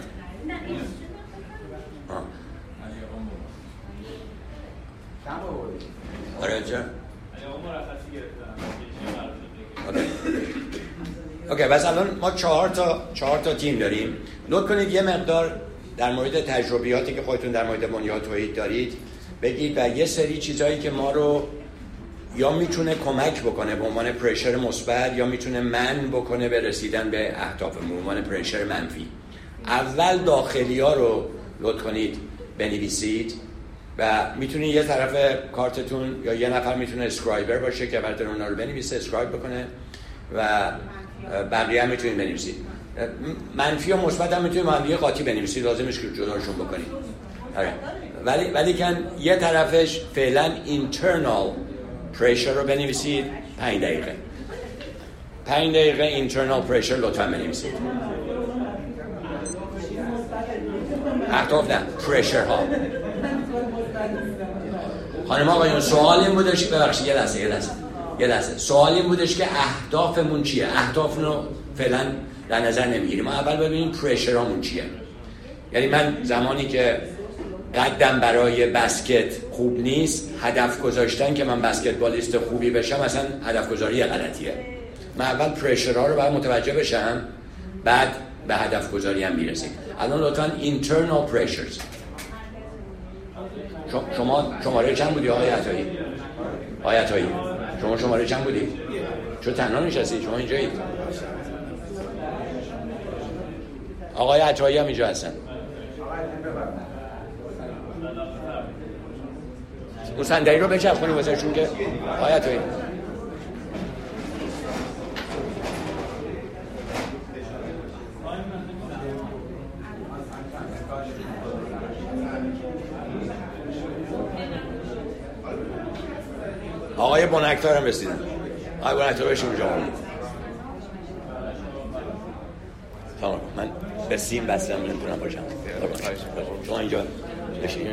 آره چرا؟ اوکی. بس الان ما 4 تا تیم داریم. نوت کنید یه مقدار در مورد تجربیاتی که خودتون در مورد بنیاد توحید دارید بگید و یه سری چیزایی که ما رو یا میتونه کمک بکنه به عنوان پرشر مثبت یا میتونه من بکنه به رسیدن به اهدافمون به عنوان پرشر منفی. اول داخلی ها رو لطف کنید بنویسید و میتونید یه طرف کارتتون یا یه نفر میتونه اسکرایبر باشه که براتون اونا رو بنویسه، اسکرایب بکنه و بقیه هم میتونید بنویسید. منفی و مثبت هم میتونید هم دیگه قاطی بنویسید، لازمش که جداشون بکنید. آره. ولی کن یه طرفش فعلا internal pressure رو بنویسید 5 دقیقه. 5 دقیقه internal pressure لطفا بنویسید. اهداف نه، pressure ها. خانم آقایون سوال این بودش که ببخشید یه لحظه سوال این بودش که اهدافمون چیه؟ اهدافمون رو فعلا در نظر نمیگیریم. ما اول ببینیم پرشرامون چیه. یعنی من زمانی که قدم برای بسکت خوب نیست، هدف گذاشتن که من بسکتبالیست خوبی بشم اصلا هدف گذاری غلطیه. من اول پرشرها رو باید متوجه بشم، بعد به هدف گذاری هم میرسیم. الان لطفاً internal pressures. شما شماره چند بودی آقای عطایی؟ شما شماره چند بودی؟ چون تنها نشستی؟ شما اینجایید؟ آقای عطایی هم اینجا هستن. اون صندلی رو بچرخونی واسه شون که آیتوی آقای بنکتار هم رسیدن. آقای بنکتار بشیم جا تمام. من به سیم بستم نمیتونم باشم. شما اینجا بشین.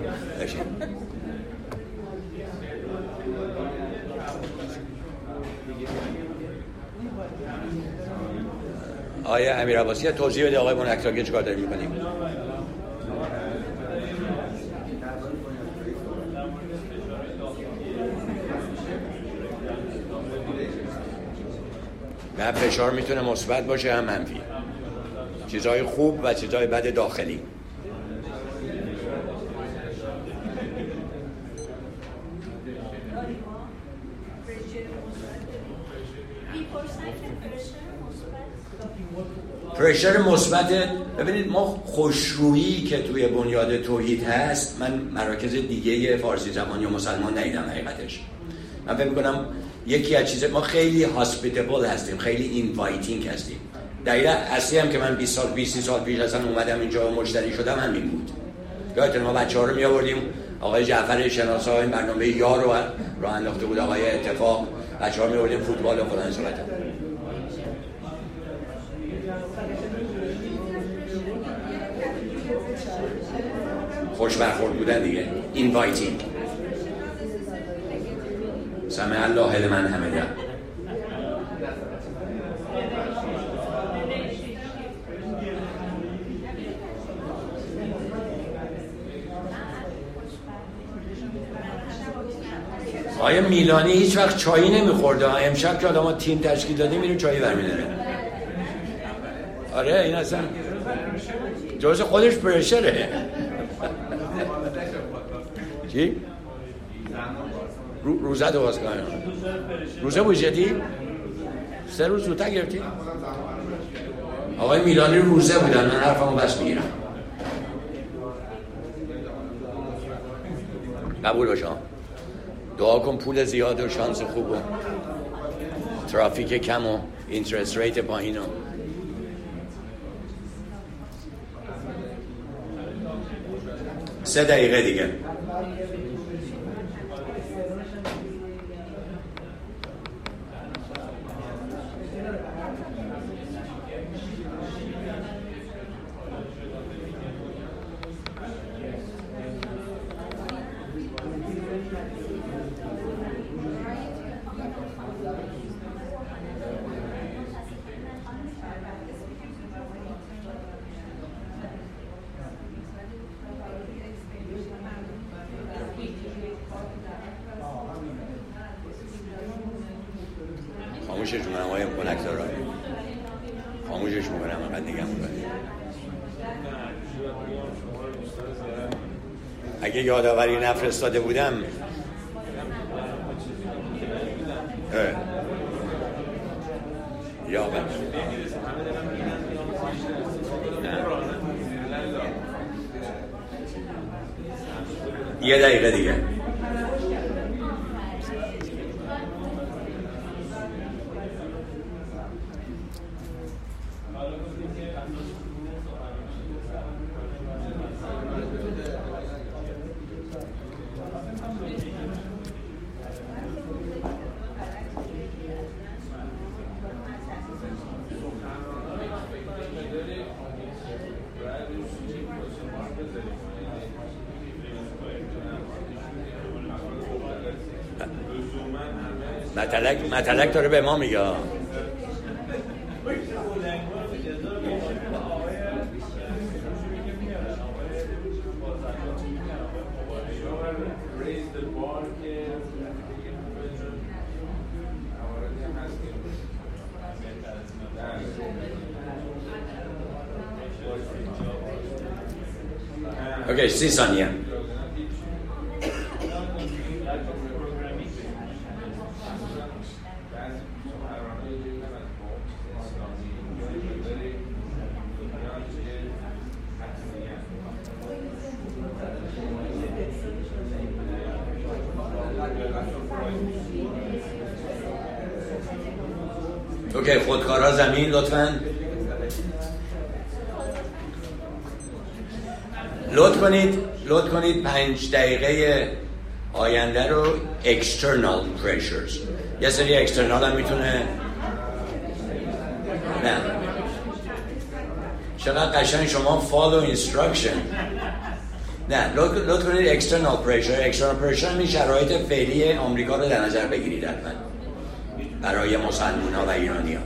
آقای امیر عباسی توضیح بده آقای بنکتار که چیکار داریم میکنیم. نه فشار میتونه مثبت باشه هم منفی. چیزهای خوب و چیزهای بد داخلی. پرشر مثبت. ببینید ما خوشرویی که توی بنیاد توحید هست، من مراکز دیگه فارسی زبان یا مسلمان ندیدم حقیقتش. من فکر می‌کنم یکی از چیزا ما خیلی هاسپیتابل هستیم، خیلی اینوایتینگ هستیم. دقیقاً اصلی هم که من 20 سال پیش اصلا اومدم اینجا مشتری شدم همین بود. یادتونه ما بچه‌ها رو می‌آوردیم، آقای جعفر شناسا این برنامه یار رو راه انداخته بود، آقای اتفاق، بچه‌ها می‌آوردیم فوتبال و فلان صورت. خوش برخورد بودن دیگه. اینوایتینگ. سمع الله لمن حمده. آیا میلانی هیچ وقت چایی نمیخورده؟ امشب که آدم ها تیم تشکیل داده میره چایی برمیداره. آره این اصلا جوز خودش پرشره. چی؟ روزه دو باز کنم. روزه بوجدی؟ 3 روز زودتر گرفتی؟ آقای میلانی روزه بودن، من حرفمو بس میگیرم. قبول باشم. دعا کن پول زیاد و شانس خوب و ترافیک کم و اینترست ریت پایین و 3 دقیقه دیگه. خاموشش میکنم آقای بنکتار را خاموشش میکنم اقدر نگم میکنم. اگه یادآوری نفرستاده بودم یا یه دقیقه دیگه. مطلق داره به ما میگه. اوکی 30 ثانیه. اوکی، خودکارا زمین لطفاً. لطف کنید 5 دقیقه آینده رو external pressures. یه سری external هم میتونه نه چقدر قشنگ شما follow instruction. نه لطف کنید external pressure این شرایط فعلی آمریکا رو در نظر بگیرید حتما برای مسلمان‌ها و ایرانی‌ها.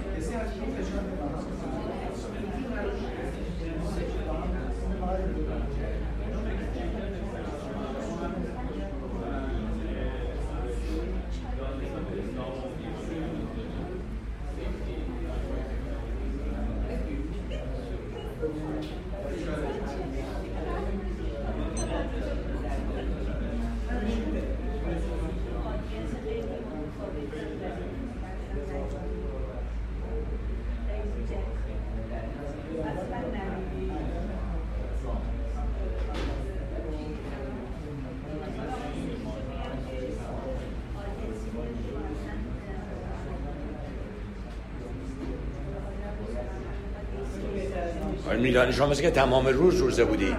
میدانی شما مثل که تمام روز روزه بودی.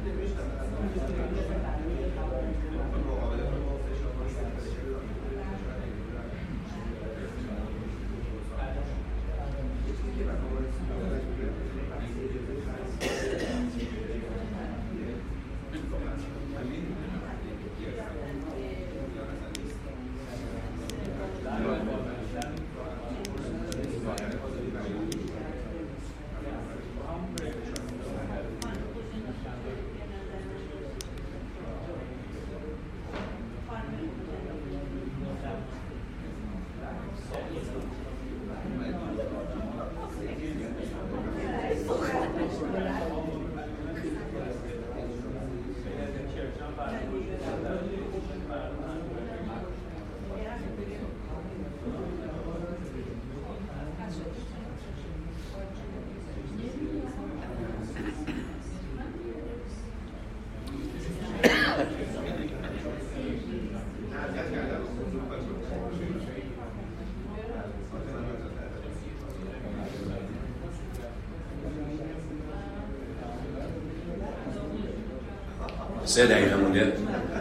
سه دقیقه مونده.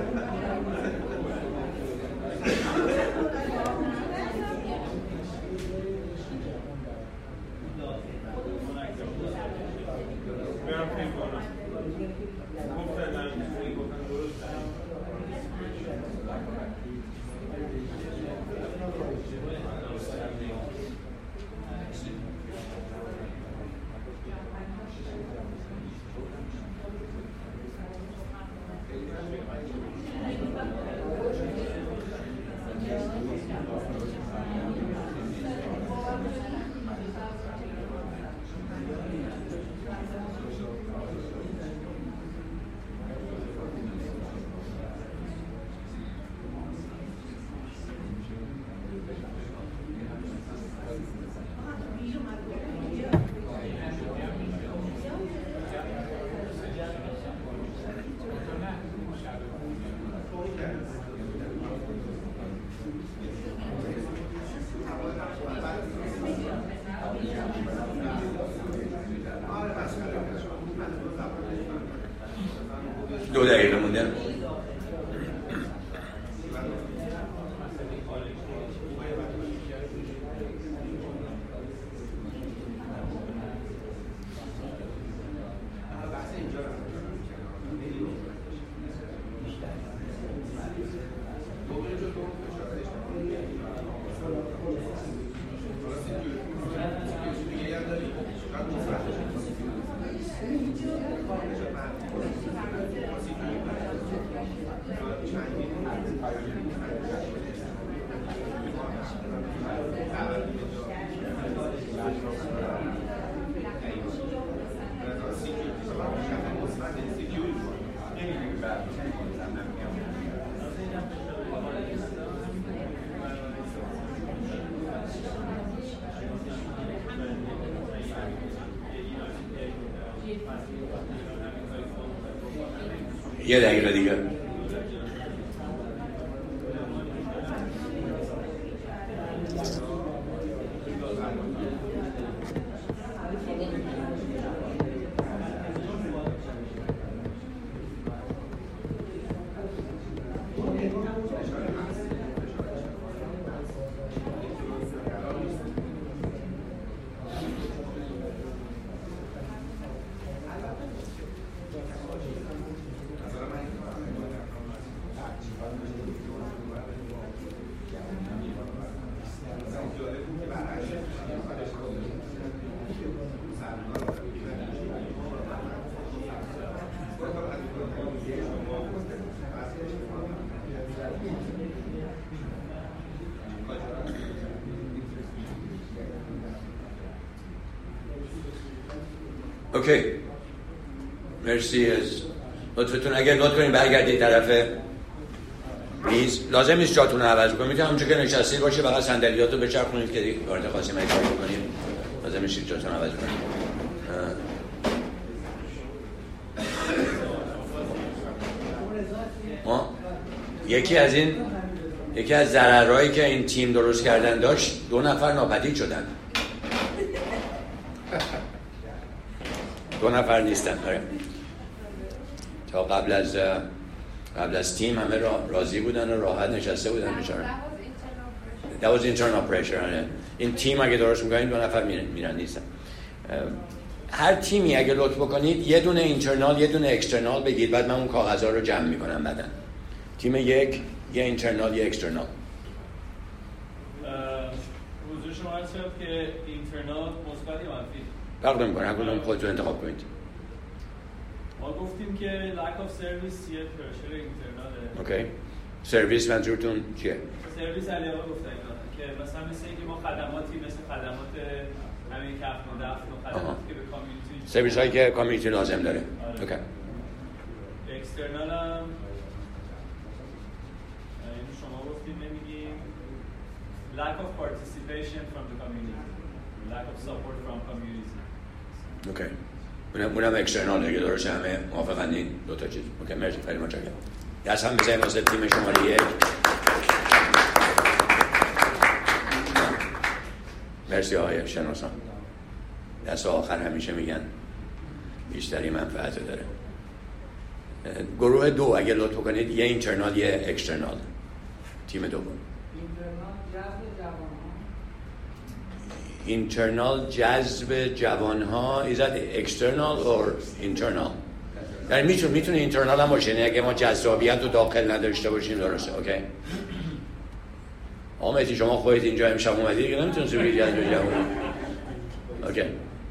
دو دقیقه مونده. یه دقیقه دیگه. اوکی مرسی از لطفتون. اگر لطف کنید برگردید طرف میز. لازم نیست جاتون رو عوض کنید، میتونید همونجا که نشستید باشه فقط صندلیاتو بچرخونید که وارد خاصی کار بکنید. لازم نیست جاتون رو عوض کنید. یکی از ضررهایی که این تیم درست کردن داشت 2 نفر ناپدید شدن. 2 نفر نیستن. تا قبل از تیم همه راضی بودن و راحت نشسته بودن بیچاره. That was internal pressure. این تیم اگه درست میکنید 2 نفر میرن نیستن. هر تیمی اگه لطف بکنید یه دونه اینترنال یه دونه اکسترنال بگید، بعد من اون کاغذها رو جمع میکنم بعدن. تیم یک یه اینترنال یه اکسترنال.
حضور شما عرض شد که اینترنال مثبت یا منفی؟
فرق نمیکنه، هر کدوم خودتون انتخاب کنید.
ما گفتیم که lack of service یه پرشر اینترناله.
اوکی. سرویس منظورتون چیه؟
سرویس علیه گفتن که مثلا مثل اینکه ما خدماتی مثل خدمات همین کفن و دفن و خدماتی که به کامیونیتی،
سرویس هایی که کامیونیتی لازم داره. اوکی.
اکسترنال هم اینو شما گفتید نمیگیم lack of participation from the community, lack of support from community.
اوکی. اونم اکسترنال دیگه درسته، همه موافقن این 2 تا چیز. اوکی مرسی، خیلی متشکرم. دست هم بزنیم واسه تیم شماره 1. مرسی آقای شناسان. دست آخر همیشه میگن بیشتری منفعت داره. گروه 2 اگه لطف کنید یه اینترنال یه اکسترنال. تیم دوم. اینترنال جذب جوانها. Is that external or internal؟ یعنی میتونه اینترنال هم باشه، یعنی اگه ما جذابیت رو داخل نداشته باشیم درسته. اوکی. آمدی شما خودت اینجا امشب اومدی دیگه نمیتونستی بگید جذب جوان. اوکی.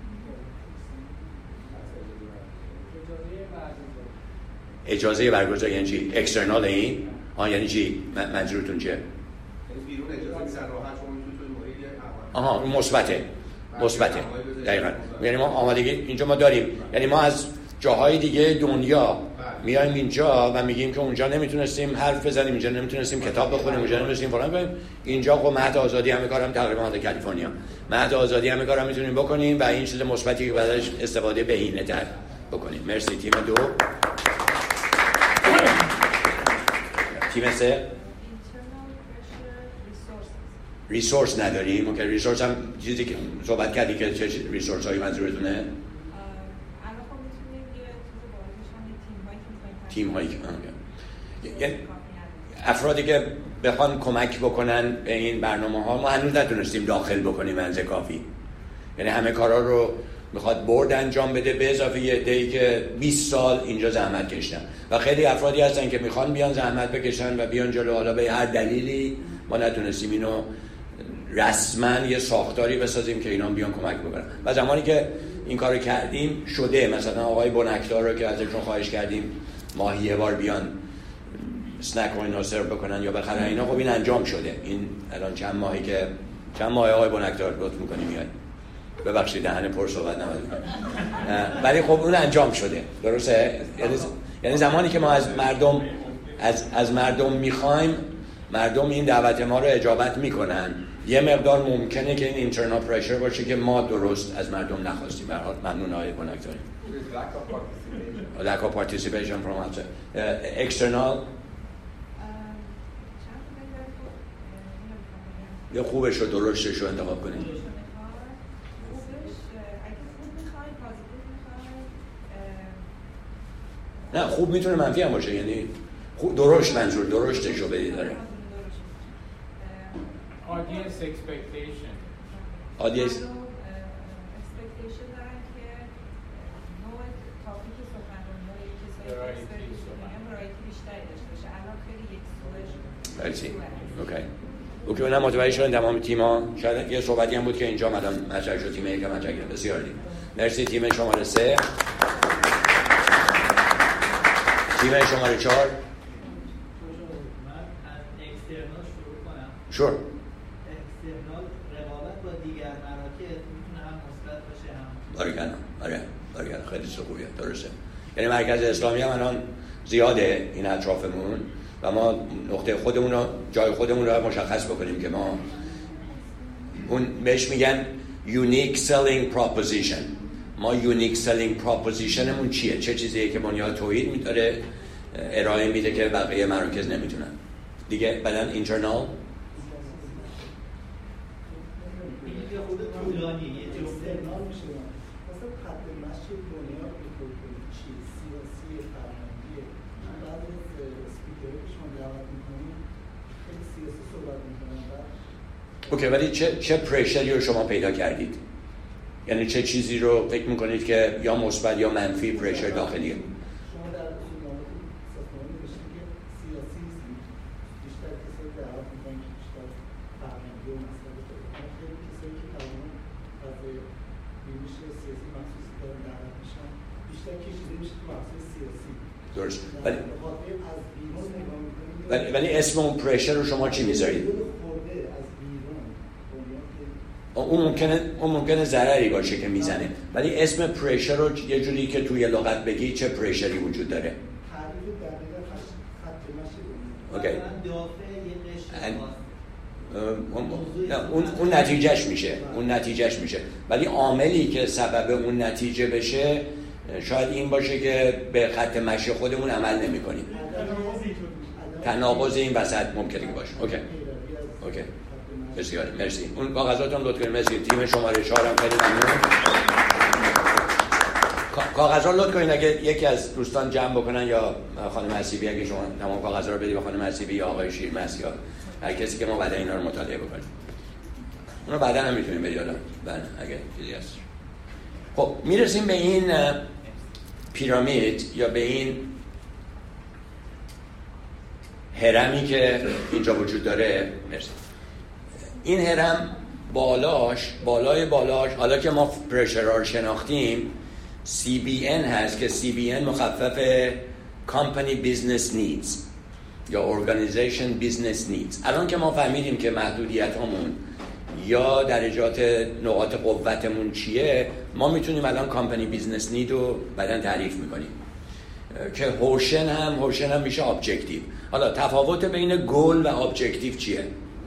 اجازه برگزاری یعنی چی؟ اکسترنال این؟ یعنی چی؟ منظورتون چیه؟
بیرون اجازه سراحت شما میتونید
آها مثبته دقیقاً. یعنی ما آمادگی اینجا ما داریم، یعنی ما از جاهای دیگه دنیا میایم اینجا و میگیم که اونجا نمیتونستیم حرف بزنیم، اینجا نمیتونستیم کتاب بخونیم، اونجا نمیتونستیم فلان کنیم. اینجا خب مهد آزادی همه کارم تقریبا مهد کالیفرنیا، مهد آزادی همه کارم میتونیم بکنیم و این چیز مثبتی که بعدش استفاده بهینه‌تر بکنیم. مرسی. تیم 2. تیم 3 ریسورس نداریم. اوکی. ریسورس هم چیزی که صحبت کردی که چه ریسورس هایی منظورتونه؟ تیم هایی که یعنی افرادی که بخوان کمک بکنن به این برنامه ها ما هنوز نتونستیم داخل بکنیم منزه کافی. یعنی همه کارا رو میخواد بورد انجام بده به اضافه یه عده‌ای که 20 سال اینجا زحمت کشیدن و خیلی افرادی هستن که میخوان بیان زحمت بکشن و بیان جلو. حالا به هر دلیلی ما نتونستیم اینو رسما یه ساختاری بسازیم که اینا بیان کمک بکنن. و زمانی که این کارو کردیم شده، مثلا آقای بنکدار رو که ازشون خواهش کردیم ماهی یه بار بیان اسنک رو اینا سرو بکنن یا بخرن اینا، خب این انجام شده. این الان چند ماه آقای بنکدار لطف می‌کنی میاد. ببخشید دهن پر صحبت نمی‌کنم. ولی خب اون انجام شده. درسته؟ یعنی زمانی که ما از مردم می‌خوایم، مردم این دعوت ما رو اجابت میکنن. یه مقدار ممکنه که این اینترنال پرشر باشه که ما درست از مردم نخواستیم. به هر حال ممنون آقای بنکداری. lack of participation from outside. External یا خوبش رو درستش رو انتخاب کنید. نه خوب میتونه منفی هم باشه، یعنی خوب درشت منظور درشتش رو بدید داره.
Audience expectation.
Audience
expectation دارن که نوع تاپیک سخنرانی کسایی برایتی بیشتری داشته باشه. الان خیلی یک سوش.
اوکی. اونم متوجه شدن تمام تیم‌ها. شاید یه صحبتی هم بود که اینجا مدام مطرح شد. تیم یک مطرح کرد. بسیار عالی. مرسی. تیم شماره 3. تیم شماره 4.
من از اکسترنال شروع کنم.
شور.
اکسترنال رقابت با دیگر مراکز میتونه هم مثبت باشه هم.
باریکلا. خیلی خوبیه. درسته. یعنی مرکز اسلامی هم الان زیاده این اطرافمون و ما نقطه خودمون رو، جای خودمون رو مشخص بکنیم که ما اون بهش میگن unique selling proposition. ما unique selling propositionمون چیه؟ چه چیزیه که بنیاد توحید می‌داره ارائه میده که بقیه مراکز نمیتونن. دیگه بعدن اینترنال
دیگه خود طولانی یه
استقلال میشه. مثلا خط مشی دنیا چی سیاسی فرهنگی بعد اسپیکر شما دعوت می‌کنید خیلی سیاسی صحبت می‌کنن.
اوکی، ولی چه پرشری رو شما پیدا کردید؟ یعنی چه چیزی رو فکر میکنید که یا مثبت یا منفی پرشر داخلیه؟
شما در اصولنامه سازمانی نوشتید که سیاسی بیشتر کسایی دعوت میکنن که بیشتر فرهنگی و مسئله دارن. خیلی کسایی که تماما از بینش سیاسی مخصوصی دارن دعوت میشن بیشتر کشیده میشه تو بحث سیاسی.
درست. ولی اسم اون پرشر رو شما چی میذارید؟ اون ممکنه ضرری باشه که میزنه، ولی اسم پرشر رو یه جوری که توی لغت بگی چه پرشری وجود داره؟ اوکی. اون نتیجهش میشه. ولی عاملی که سبب اون نتیجه بشه شاید این باشه که به خط مشی خودمون عمل نمی‌کنیم. تناقض این وسط ممکنه که باشه. اوکی. بسیار مرسی. اون کاغذاتون لطف کنید. مرسی. تیم شماره 4 هم خیلی ممنون. کاغذا لطف کنید اگه یکی از دوستان جمع بکنن یا خانم حسیبی اگه شما تمام کاغذا رو بدید به خانم حسیبی یا آقای شیرمس یا هر کسی که ما بعدا اینا رو مطالعه بکنیم. اونو بعدا هم میتونیم بدید حالا. بله اگه چیزی هست. خب میرسیم به این پیرامید یا به این هرمی که اینجا وجود داره. مرسی. این هرم بالای بالاش حالا که ما پرشرها رو شناختیم CBN هست که CBN مخفف Company Business Needs یا Organization Business Needs. الان که ما فهمیدیم که محدودیت همون یا درجات نقاط قوتمون چیه، ما میتونیم الان Company Business Need رو بعداً تعریف میکنیم که هوشن هم میشه Objective. حالا تفاوت بین گول و Objective چیه؟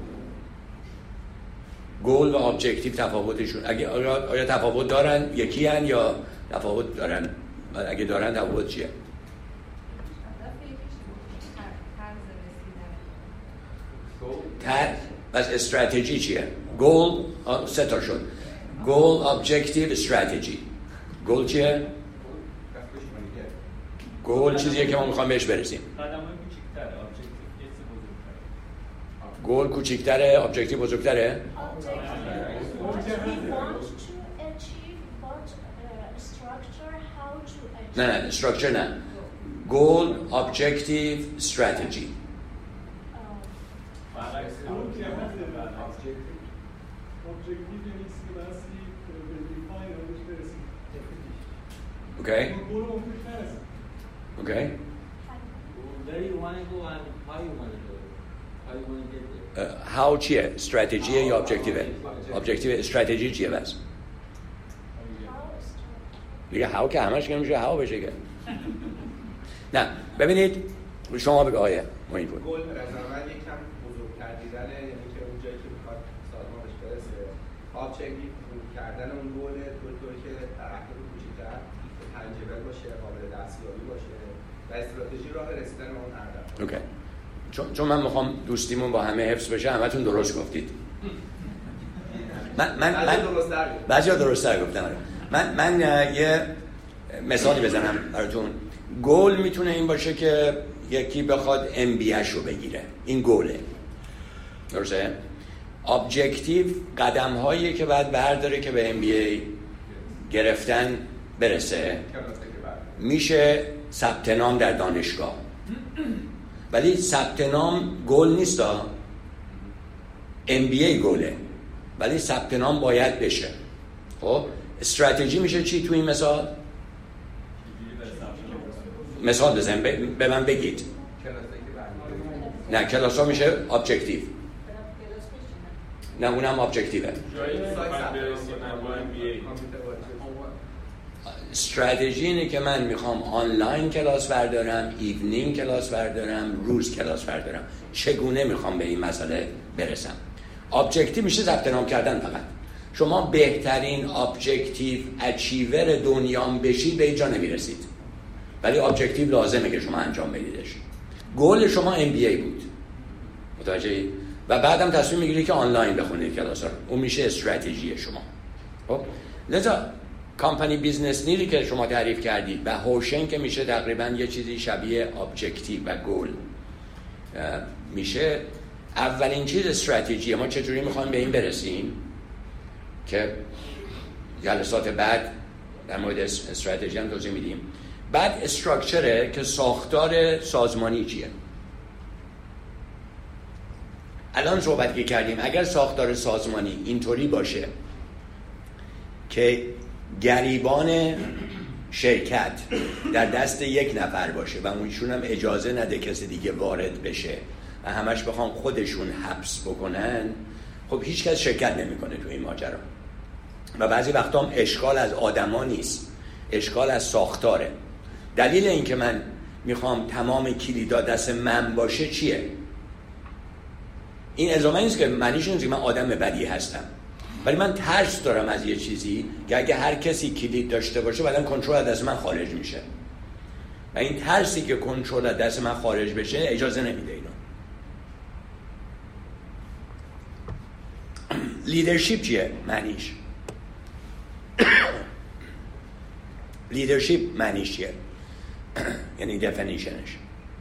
گول و ابجکتیو تفاوتشون آیا تفاوت دارن یکی هن یا تفاوت دارن؟ اگه دارن تفاوت چیه؟ بس استراتژی چیه؟ گول سه تا شد. گول، ابجکتیو، استراتژی. گول چیه؟ گول چیزیه که ما میخوام بهش برسیم. گول کوچیک‌تره، ابجکتیو بزرگتره؟ نه استراکچر نه. گول، ابجکتیو، استراتژی. Okay. Okay.
Where you want to go and how you want to go. How you want to get there.
How چیه؟ استراتژیه یا ابجکتیوه؟ ابجکتیو استراتژی چیه بس؟ دیگه هاو که همش که میشه هاو بشه که. نه ببینید شما بگو آیه مهم بود.
گل به نظر من یکم بزرگتر دیدن، یعنی که اون جایی که میخواد سازمانش برسه ابجکتیو کردن اون گل طوری که ترقی کوچیک‌تر تنجبل باشه، قابل دستیابی باشه و استراتژی راه رسیدن به اون هدف.
اوکی. چون من میخوام دوستیمون با همه حفظ بشه، همتون درست گفتید. بعضیا درست‌تر گفتم. من یه مثالی بزنم براتون. گول میتونه این باشه که یکی بخواد MBAش رو بگیره، این گوله، درسته؟ ابجکتیو قدم هایی که باید برداره که به MBA گرفتن برسه، میشه ثبت نام در دانشگاه. ولی ثبت نام گل نیست، MBA گله، ولی ثبت نام باید بشه. خب استراتژی میشه چی تو این مثال بزن به من بگید. نه کلاس ها میشه ابجکتیو. نه اونم ابجکتیوه. استراتژی اینه که من میخوام آنلاین کلاس بردارم، ایونینگ کلاس بردارم، روز کلاس بردارم. چگونه میخوام به این مسئله برسم؟ ابجکتیو میشه ثبت نام کردن فقط. شما بهترین ابجکتیو اچیور دنیام بشید به اینجا نمیرسید، ولی ابجکتیو لازمه که شما انجام بدیدش. گول شما MBA بود، متوجهی؟ و بعدم تصمیم میگیری که آنلاین بخونید کلاس‌ها رو. اون میشه استراتژی شما. خب لذا کامپانی بیزنس نیدی که شما تعریف کردید و هوشن که میشه تقریبا یه چیزی شبیه ابجکتیو و گول میشه. اولین چیز استراتژی. ما چجوری میخوایم به این برسیم که جلسات بعد در مورد استراتژی هم توضیح میدیم. بعد استراکچره که ساختار سازمانی چیه. الان صحبت که کردیم اگر ساختار سازمانی اینطوری باشه که گریبان شرکت در دست یک نفر باشه و اونشون هم اجازه نده کسی دیگه وارد بشه و همش بخوان خودشون حبس بکنن، خب هیچ کس شرکت نمیکنه تو این ماجرا. و بعضی وقتا هم اشکال از آدما نیست، اشکال از ساختاره. دلیل این که من میخوام تمام کلیدا دست من باشه چیه؟ این الزاما نیست که معنیش اینه که من آدم بدی هستم، ولی من ترس دارم از یه چیزی که اگه هر کسی کلید داشته باشه بعداً کنترل از دست من خارج میشه و این ترسی که کنترل از دست من خارج بشه اجازه نمیده اینو. لیدرشپ چیه؟ معنیش لیدرشپ معنیش چیه؟ یعنی دفینیشنش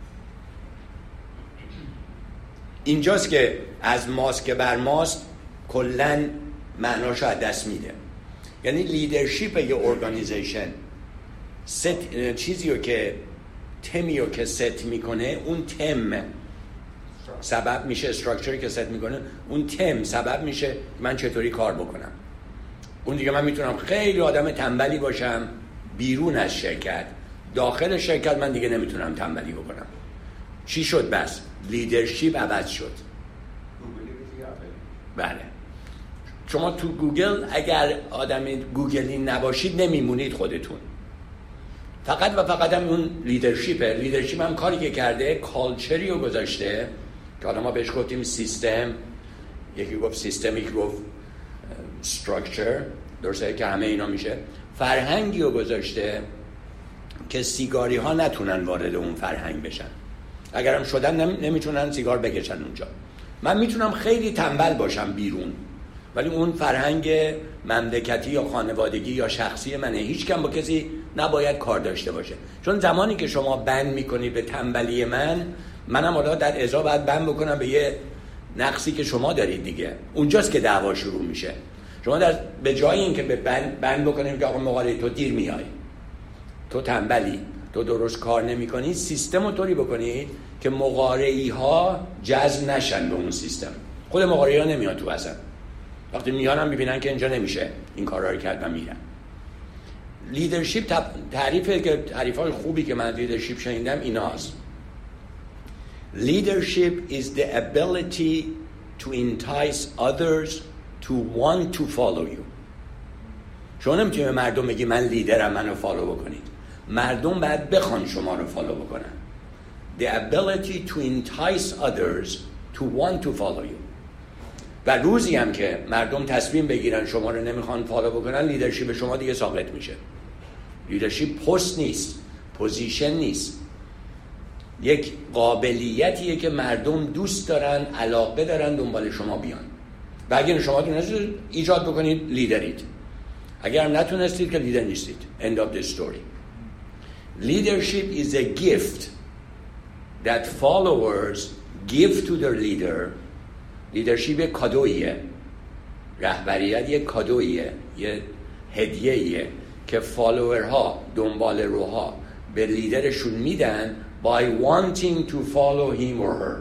اینجاست که از ماست که بر ماست کلن معناشو از دست میده. یعنی لیدرشپ یه ارگانیزیشن چیزی رو که تمی رو که ست میکنه، اون تم سبب میشه، استراکچری که ست میکنه اون تم سبب میشه من چطوری کار بکنم. اون دیگه من میتونم خیلی آدم تنبلی باشم بیرون از شرکت، داخل شرکت من دیگه نمیتونم تنبلی بکنم. چی شد بس؟ لیدرشپ عوض شد. بله. شما تو گوگل اگر آدم گوگلی نباشید نمیمونید خودتون. فقط و فقط هم اون لیدرشپه. لیدرشپ هم کاری که کرده کالچری رو گذاشته که حالا ما بهش گفتیم سیستم، یکی گفت سیستم، یکی گفت استراکچر، درسته که همه اینا میشه. فرهنگی رو گذاشته که سیگاری ها نتونن وارد اون فرهنگ بشن، اگرم شدن نمیتونن سیگار بکشن اونجا. من میتونم خیلی تنبل باشم بیرون، ولی اون فرهنگ مملکتی یا خانوادگی یا شخصی منه، هیچ کم با کسی نباید کار داشته باشه. چون زمانی که شما بند میکنی به تنبلی منم حالا در ازا باید بند بکنم به یه نقصی که شما دارید دیگه. اونجاست که دعوا شروع میشه. شما به جای این که به بند بکنیم که آقا مقاله تو دیر میای، تو تنبلی، تو درست کار نمی کنی، سیستم رو طوری بکنید که مقارعی ها جذب نشن به اون سیستم. خود مقارعی ها نمیاد تو اصلا، وقتی میانم ببینن که اینجا نمیشه این کارا رو کرد و میرن. لیدرشپ تعریف‌های خوبی که من لیدرشپ شنیدم ایناست. Leadership is the ability to entice others to want to follow you. شما نمیتونید به مردم بگی من لیدرم منو فالو بکنید. مردم باید بخوان شما رو فالو بکنن. The ability to entice others to want to follow you. و روزی هم که مردم تصمیم بگیرن شما رو نمیخوان فالو بکنن، لیدرشپ شما دیگه ساقط میشه. لیدرشپ پست نیست، پوزیشن نیست، یک قابلیتیه که مردم دوست دارن، علاقه دارن دنبال شما بیان. و اگر شما تونستید ایجاد بکنید لیدرید، اگر نتونستید که لیدر نیستید. End of the story. Leadership is a gift that followers give to their leader. لیدرشپ یک کادویه، رهبریت یک کادویه، یه هدیه‌ایه که فالوورها، دنبال روها به لیدرشون میدن by wanting to follow him or her.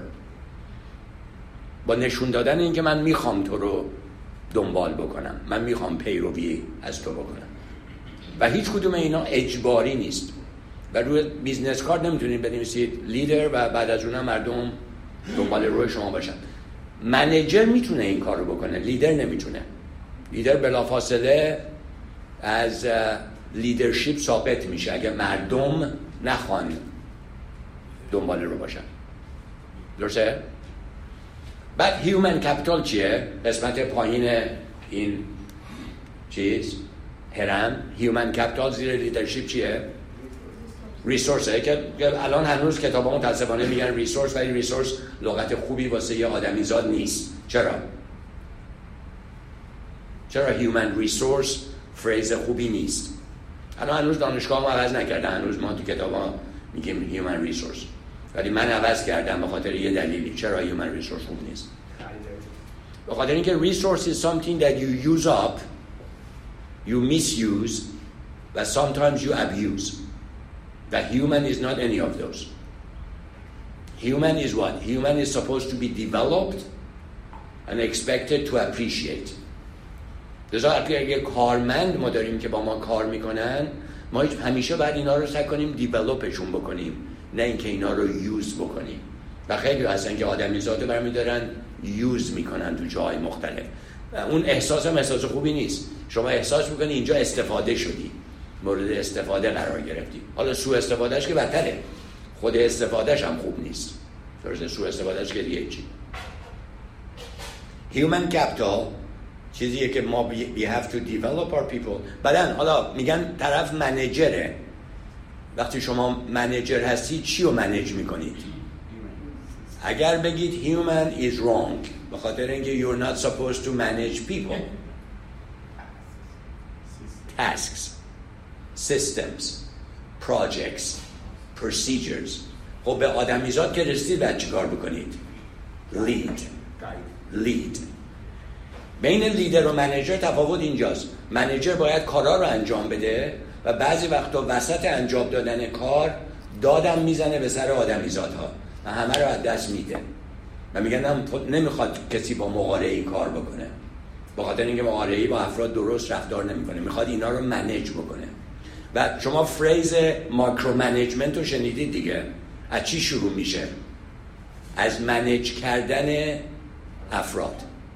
با نشون دادن این که من میخوام تو رو دنبال بکنم، من میخوام پیروی از تو بکنم. و هیچ کدوم اینا اجباری نیست و روی بیزنس کارت نمیتونید بنویسید لیدر و بعد از اونها مردم دنبال روی شما باشن. منیجر میتونه این کار رو بکنه، لیدر نمیتونه. لیدر بلافاصله از لیدرشپ ساقط میشه اگه مردم نخوان دنبال رو باشن. درسته؟ بعد هیومن کپیتال چیه؟ قسمت پایین این چیز هرم. هیومن کپیتال زیر لیدرشپ چیه؟ ریسورسه که الان هنوز کتابا متاسفانه میگن ریسورس، ولی ریسورس لغت خوبی واسه یه آدمیزاد نیست. چرا هیومن ریسورس فریز خوبی نیست؟ الان هنوز دانشگاه ما عوض نکرده، هنوز ما تو کتابا میگیم هیومن ریسورس، ولی من عوض کردم به خاطر یه دلیلی. چرا هیومن ریسورس خوب نیست؟ به خاطر اینکه resource is something that you use up, you misuse, but sometimes you abuse. That human is not any of those. Human is what? Human is supposed to be developed and expected to appreciate. لذا اگه کارمند ما داریم که با ما کار میکنن، ما همیشه باید اینا رو سعی کنیم دیولوپشون بکنیم، نه اینکه اینا رو یوز بکنیم. و خیلی هستن که آدمیزاده برمیدارن یوز میکنن تو جای مختلف. اون احساس هم احساس خوبی نیست. شما احساس میکنی اینجا استفاده شدی، مورد استفاده قرار گرفتی. حالا سوء استفادهش که بدتره، خود استفادهش هم خوب نیست. درسته؟ سوء استفادهش که دیگه چی؟ Human capital چیزیه که ما we have to develop our people. بعدن حالا میگن طرف منیجره. وقتی شما منیجر هستی چی رو منیج میکنید؟ اگر بگید human is wrong به خاطر اینکه you're not supposed to manage people, tasks, systems, projects, procedures. خب به آدمیزاد که رسید باید چی کار بکنید؟ lead. بین لیدر و منیجر تفاوت اینجاست. منیجر باید کارا رو انجام بده و بعضی وقتا وسط انجام دادن کار دادم میزنه به سر آدمیزادها و همه رو از دست میده و میگن نمیخواد کسی با مقارعه‌ای کار بکنه، به خاطر اینکه مقارعه‌ای با افراد درست رفتار نمیکنه، میخواد اینا رو منیج بکنه. و شما فریز ماکرو منیجمنت رو شنیدید دیگه. از چی شروع میشه؟ از منیج کردن افراد.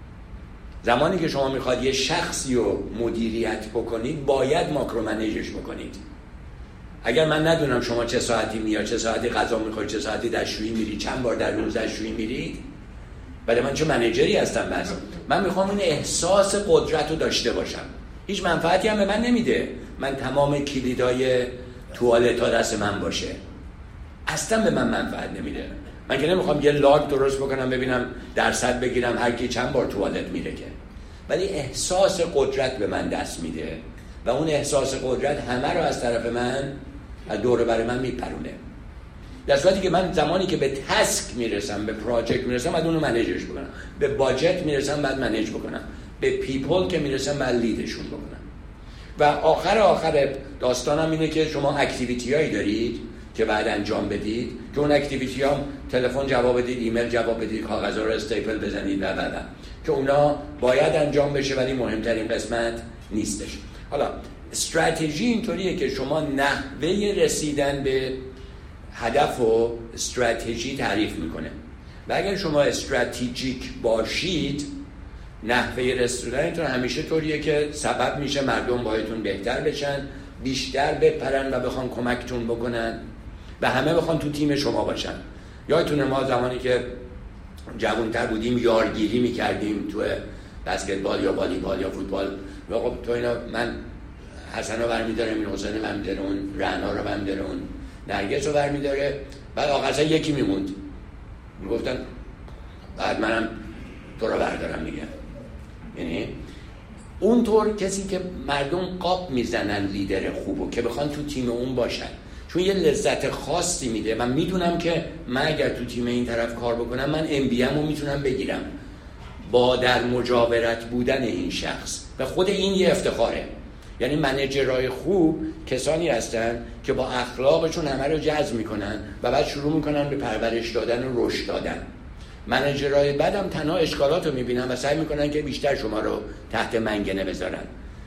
زمانی که شما میخواد یه شخصی رو مدیریت بکنید باید ماکرو منیجش بکنید. اگر من ندونم شما چه ساعتی میاد، چه ساعتی غذا میخورید، چه ساعتی دستشویی میرید، چند بار در روز دستشویی میرید، بعد من چه منیجری هستم؟ بس من میخوام این احساس قدرت رو داشته باشم. هیچ منفعتی هم به من نمیده من تمام کلیدای توالت ها دست من باشه، اصلا به من منفعت نمیده. من که نمیخوام یه لاگ درست بکنم ببینم درصد بگیرم هر کی چند بار توالت میره که، ولی احساس قدرت به من دست میده و اون احساس قدرت همه رو از طرف من از دور بر من میپرونه. در صورتی که من زمانی که به تسک میرسم، به پراجکت میرسم، بعد اونو منیجش بکنم. به باجت میرسم بعد منیج بکنم. به پیپل که میرسم بعد لیدشون بکنم. و آخر داستانم اینه که شما اکتیویتی هایی دارید که بعد انجام بدید که اون اکتیویتی ها تلفن جواب بدید، ایمیل جواب بدید، کاغذها رو استیپل بزنید و که اونا باید انجام بشه ولی مهمترین قسمت نیستش. حالا استراتژی اینطوریه که شما نحوه رسیدن به هدف و استراتژی تعریف میکنه و اگر شما استراتژیک باشید نحوه رسیدنتون همیشه طوریه که سبب میشه مردم باهاتون بهتر بشن، بیشتر بپرن و بخوان کمکتون بکنن و همه بخوان تو تیم شما باشن. یادتونه ما زمانی که جوان‌تر بودیم یارگیری میکردیم تو بسکتبال یا والیبال یا فوتبال و خب تو اینا من حسن رو برمیداره، امین حسین رو برمیداره، اون رعنا رو برمیداره، اون نرگس رو برمیداره، بعد آخرش یکی میموند، میگفتن بعد منم تو رو بردارم دیگه. یعنی اونطور کسی که مردم قاب میزنن لیدر خوبو که بخوان تو تیم اون باشن، چون یه لذت خاصی میده. من میدونم که من اگر تو تیم این طرف کار بکنم من MBM رو میتونم بگیرم با در مجاورت بودن این شخص و خود این یه افتخاره. یعنی منیجرهای خوب کسانی هستن که با اخلاقشون همه رو جذب میکنن و بعد شروع میکنن به پرورش دادن و رشد دادن. منیجرهای بعدم تنها اشکالات رو میبینن و سعی میکنن که بیشتر شما رو تحت منگنه بذارن.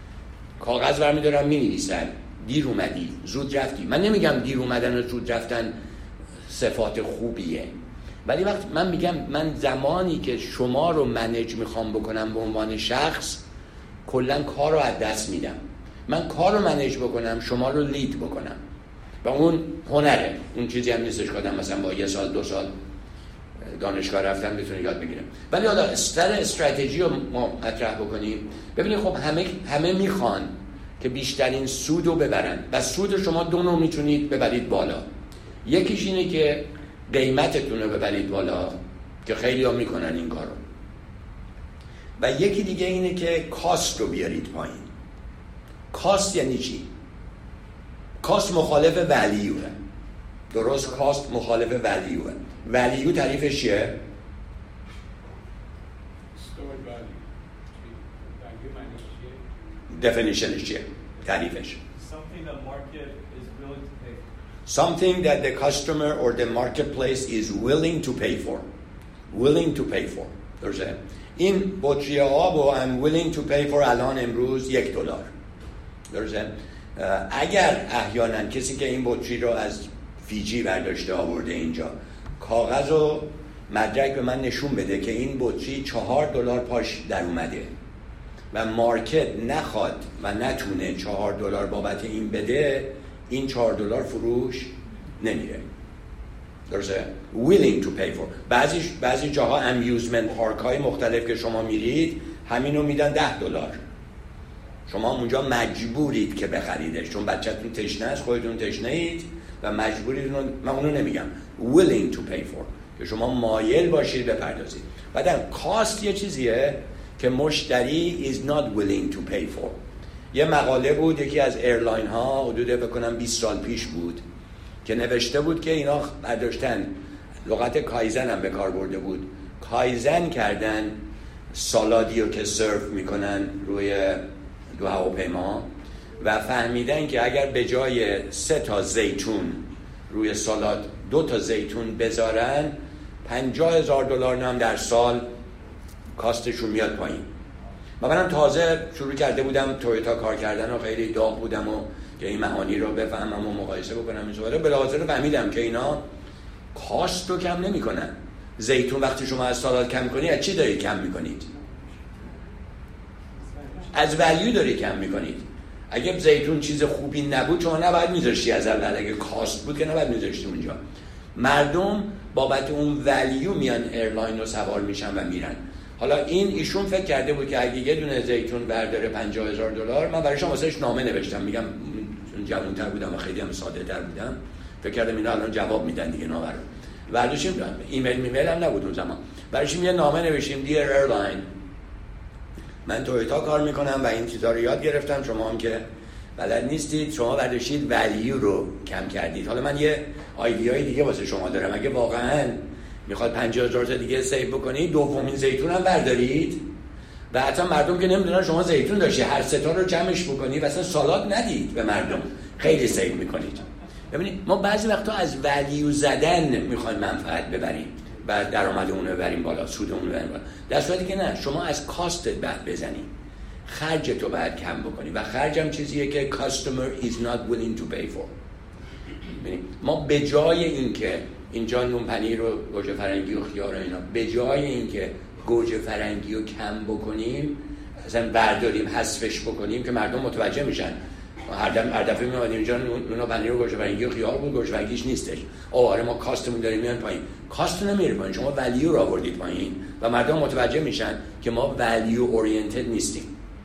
کاغذ برمیدارن مینویسن دیر اومدی، زود رفتی. من نمیگم دیر اومدن و زود رفتن صفات خوبیه، ولی وقتی من میگم من زمانی که شما رو منیج میخوام بکنم به عنوان شخص کلا کار رو از دست میدم من کار رو منیج بکنم، شما رو لید بکنم و اون هنره. اون چیزی هم نیستش که مثلا با 1 سال 2 سال دانشگاه رفتن بتونه یاد بگیرم. ولی حالا استراتژی رو ما مطرح بکنیم. ببینید خب همه میخوان که بیشترین سود رو ببرن و سود شما 2 نوع میتونید ببرید بالا. یکیش اینه که قیمتتون رو ببرید بالا که خیلی ها میکنن این کارو، و یکی دیگه اینه که کاست رو بیارید پایین. کاست یعنی چی؟ کاست مخالف ولیوه. درست، کاست مخالف ولیوه. ولیو تعریفش چیه؟ definitionش چیه؟ تعریفش
something the market is willing to pay for.
Something that the customer or the marketplace is willing to pay for. Willing to pay for. درسته؟ این بطری آب و I'm willing to pay for الان امروز $1. درسته؟ اگر احیانا کسی که این بطری رو از فیجی برداشته آورده اینجا، کاغذ و مدرک به من نشون بده که این بطری $4 پاش در اومده و مارکت نخواد و نتونه $4 بابت این بده، این $4 فروش نمیره. درسته؟ willing to pay for. بعضی جاها امیوزمنت پارک های مختلف که شما میرید همینو میدن $10. شما اونجا مجبورید که بخریدش چون بچه‌تون تشنه است، خودتون تشنه اید و مجبورید. من اونو نمیگم. willing to pay for که شما مایل باشید بپردازید. بعدم کاست یه چیزیه که مشتری is not willing to pay for. یه مقاله بود یکی از ایرلاین ها حدود بکنم 20 سال پیش بود که نوشته بود که اینا برداشتن لغت کایزن هم به کار برده بود، کایزن کردن سالادی رو که سرو میکنن روی دو هواپیما و فهمیدن که اگر به جای 3 تا زیتون روی سالاد 2 تا زیتون بذارن $50,000 هم در سال کاستشون میاد پایین. منم تازه شروع کرده بودم تویوتا کار کردن و خیلی داغ بودم و که این معانی رو بفهمم و مقایسه بکنم این سوالا. بلافاصله فهمیدم که اینا کاست رو کم نمی‌کنن. زیتون وقتی شما از سالاد کم می‌کنید از چی دارید کم می‌کنید؟ از ولیو دارید کم می‌کنید. اگه زیتون چیز خوبی نبود شما نباید می‌ذاشتی از اول، اگه کاست بود که نباید می‌ذاشتی اونجا. مردم بابت اون ولیو میان ایرلاین رو سوار میشن و میرن. حالا ایشون فکر کرده بود که اگه یه دونه زیتون برداره $50,000، من برایش واسهش نامه نوشتم، میگم چون جوان‌تر بودم و خیلی هم ساده‌تر بودم فکر کردم اینا الان جواب میدن دیگه نامه رو. برداشتیم ایمیل هم نبود اون زمان، برایشیم یه نامه نوشتیم Dear Airline، من تویوتا کار میکنم و این چیزا رو یاد گرفتم، شما هم که بلد نیستید، شما برداشتید ولیو رو کم کردید. حالا من یه ایده دیگه واسه شما دارم، اگه واقعاً میخواد 50,000 تا دیگه سیو بکنید دومین زیتون هم بردارید و حتی مردم که نمیدونن شما زیتون داشتی هر 3 تا رو جمعش بکنید و اصلا سالاد ندید به مردم، خیلی سیو میکنید. ببینید ما بعضی وقتا از ولیو زدن میخوایم منفعت ببریم و درآمد اون رو ببریم بالا، سود اون رو ببریم بالا، در صورتی که نه، شما از کاستت بعد بزنید، خرجتو بعد کم بکنید و خرجم چیزیه که customer is not willing to pay for. ببینید ما به جای اینکه اینجا نون پنیر و گوجه فرنگی و خیار و اینا، به جای اینکه گوجه فرنگی رو کم بکنیم مثلا برداریم حذفش بکنیم که مردم متوجه میشن، هر دفعه میاد اینجا نون پنیر و گوجه فرنگی و خیار بود، گوجه فرنگیش نیستش، آره ما کاستمون داریم میان پایین. کاست نمیره پایین، شما ولیو رو آوردید پایین و مردم متوجه میشن که ما ولیو اورینتد نیستیم.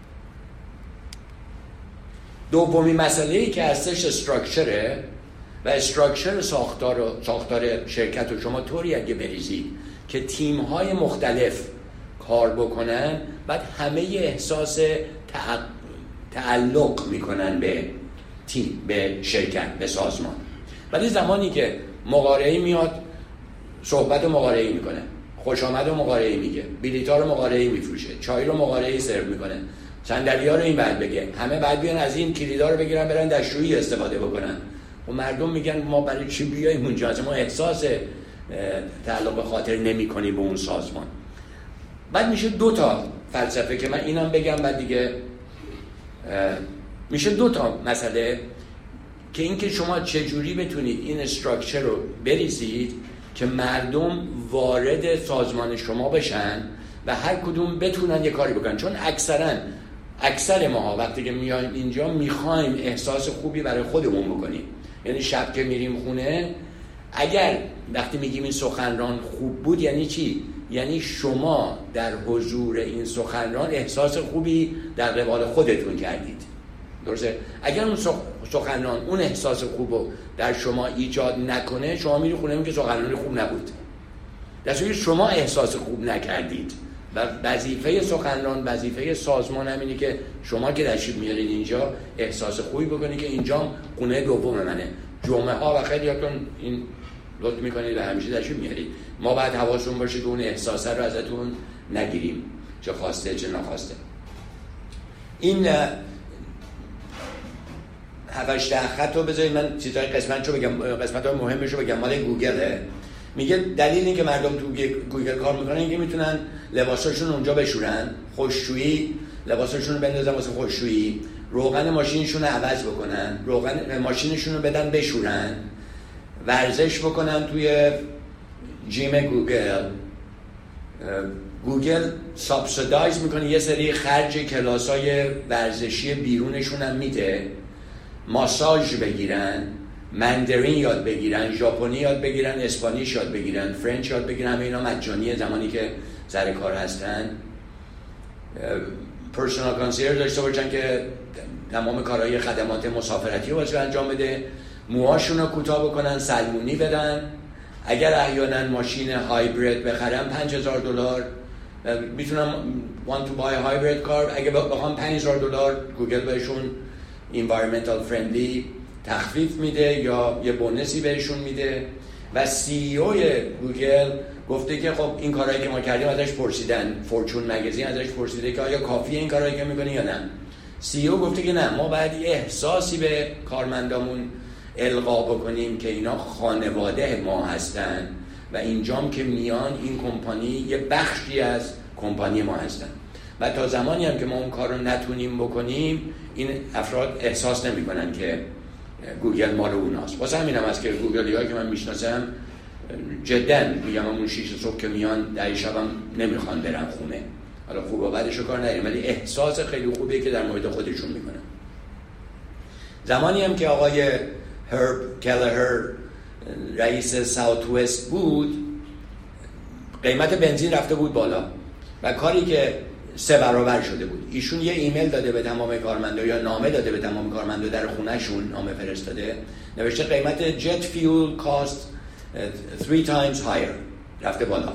دومین مسئله‌ای که هستش استراکچره و استراکچر ساختار شرکت رو شما طوری اگه بریزید که تیم‌های مختلف کار بکنن، بعد همه احساس تعلق میکنن به تیم، به شرکت، به سازمان. ولی زمانی که مقارعه میاد صحبت رو مقارعه میکنه، خوش آمد رو مقارعه میگه، بلیطا رو مقارعه میفروشه، چای رو مقارعه سرو میکنه، صندلی‌ها رو این بعد بگه، همه بعد بیان از این کلیدا رو بگیرن برن دستشویی استفاده بکنن و مردم میگن ما برای چی بیایم اونجا، از ما احساس تعلق خاطر نمی‌کنیم به اون سازمان. بعد میشه 2 تا فلسفه که من اینم بگم بعد دیگه میشه 2 تا مسئله که اینکه شما چجوری بتونید این استراکچر رو بریزید که مردم وارد سازمان شما بشن و هر کدوم بتونن یه کاری بکنن. چون اکثرا اکثر ماها وقتی که میایم اینجا میخوایم احساس خوبی برای خودمون بکنیم. یعنی شب که میریم خونه، اگر وقتی میگیم این سخنران خوب بود یعنی چی؟ یعنی شما در حضور این سخنران احساس خوبی در قبال خودتون کردید. درسته؟ اگر اون سخنران اون احساس خوبو در شما ایجاد نکنه، شما میری خونه میگه سخنرانی خوب نبود. در صورتی شما احساس خوب نکردید. و وظیفه سخنران، وظیفه سازمان همینه که شما که تشریف میارید اینجا احساس خوبی بکنید که اینجا خونه دوم منه. جمعه ها و خیلیاتون این لطف میکنید و همیشه تشریف میارید. ما باید حواسون باشه که اون احساسه رو ازتون نگیریم، چه خواسته چه نخواسته. این 7-8 خط رو بذارید من چیزای قسمتشو بگم، قسمت‌های مهمشو بگم. مال گوگله. میگه دلیل این که مردم تو گوگل کار میکنن اینکه میتونن لباساشون اونجا بشورن، خوش‌شویی لباساشون رو بندازن واسه خوش‌شویی، روغن ماشینشون رو عوض بکنن، روغن ماشینشون رو بدن بشورن، ورزش بکنن توی جیم گوگل. گوگل سابسیدایز میکنه یه سری خرج کلاسای ورزشی بیرونشون هم میده، ماساژ بگیرن، مندرین یاد بگیرن، ژاپنی یاد بگیرن، اسپانیش یاد بگیرن، فرنچ یاد بگیرن. همه اینا مجانیه زمانی که سر کار هستن. پرسونال کانسیلر داشته باشن که تمام کارهای خدمات مسافرتی رو واسه انجام بده، موهاشون رو کوتاه بکنن، سلمونی بدن. اگر احیانا ماشین هایبرید بخرن $5,000 میتونم want to buy a hybrid car. اگه بخوام $5,000 گوگل بهشون environmental friendly تخفیف میده یا یه بونسی بهشون میده. و سی او گوگل گفته که خب این کارهایی که ما کردیم ازش پرسیدن، فورچون مگزین ازش پرسیده که آیا کافیه این کارهایی که میکنی یا نه. سی او گفته که نه، ما باید یه احساسی به کارمندامون القا بکنیم که اینا خانواده ما هستن و اینجام که میان این کمپانی یه بخشی از کمپانی ما هستن. و تا زمانی هم که ما اون کار رو نتونیم بکنیم، این افراد احساس نمی‌کنن که گوگل مال اوناست. واسه همین هم هست که گوگلی‌ها که من میشناسم جداً میگم اون 6 صبح که میان در شبم نمیخوان برن خونه. حالا خوب و بدش رو کار نداریم، ولی احساس خیلی خوبیه که در مورد خودشون میکنن. زمانی هم که آقای هرب کلهر رئیس ساوت وست بود، قیمت بنزین رفته بود بالا و کاری که 3 برابر شده بود. ایشون یه ایمیل داده به تمام کارمندا یا نامه داده به تمام کارمندا، در خونهشون نامه فرستاده، نوشته قیمت جت فیول کاست 3 times higher، رفته بالا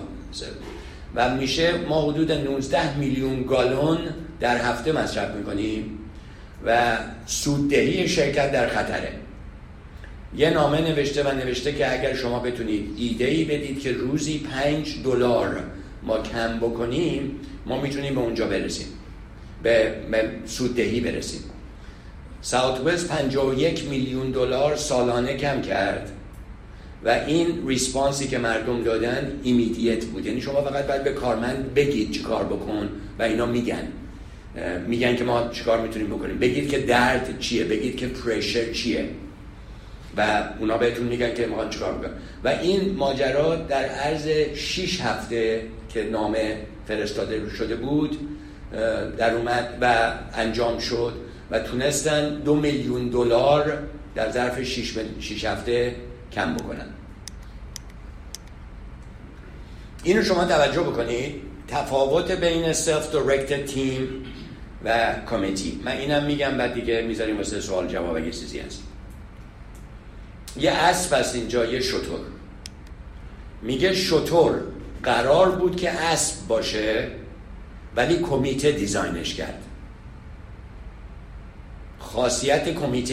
و میشه ما حدود 19 میلیون گالون در هفته مصرف میکنیم و سوددهی شرکت در خطره. یه نامه نوشته که اگر شما بتونید ایده‌ای بدید که روزی $5 ما کم بکنیم، ما میتونیم به اونجا برسیم، به سوددهی برسیم. ساوت وست $51 میلیون سالانه کم کرد و این ریسپانسی که مردم دادن ایمیدیت بود. یعنی شما فقط باید به کارمند بگید چی کار بکن و اینا میگن که ما چی کار میتونیم بکنیم. بگید که درد چیه، بگید که پرشر چیه و اونا بهتون میگن که ما چی کار بکنیم. و این ماجرا در عرض 6 هفته که نامه فرستاده شده بود در اومد و انجام شد و تونستن $2 میلیون در ظرف 6 هفته کم بکنن. اینو شما توجه بکنید، تفاوت بین سلف دایرکتد تیم و کمیتی. من اینم میگم بعد دیگه میذاریم واسه سوال جواب اگه چیزی هست. یه اسب هست اینجا، یه شتر. میگه شتر قرار بود که اسب باشه ولی کمیته دیزاینش کرد. خاصیت کمیته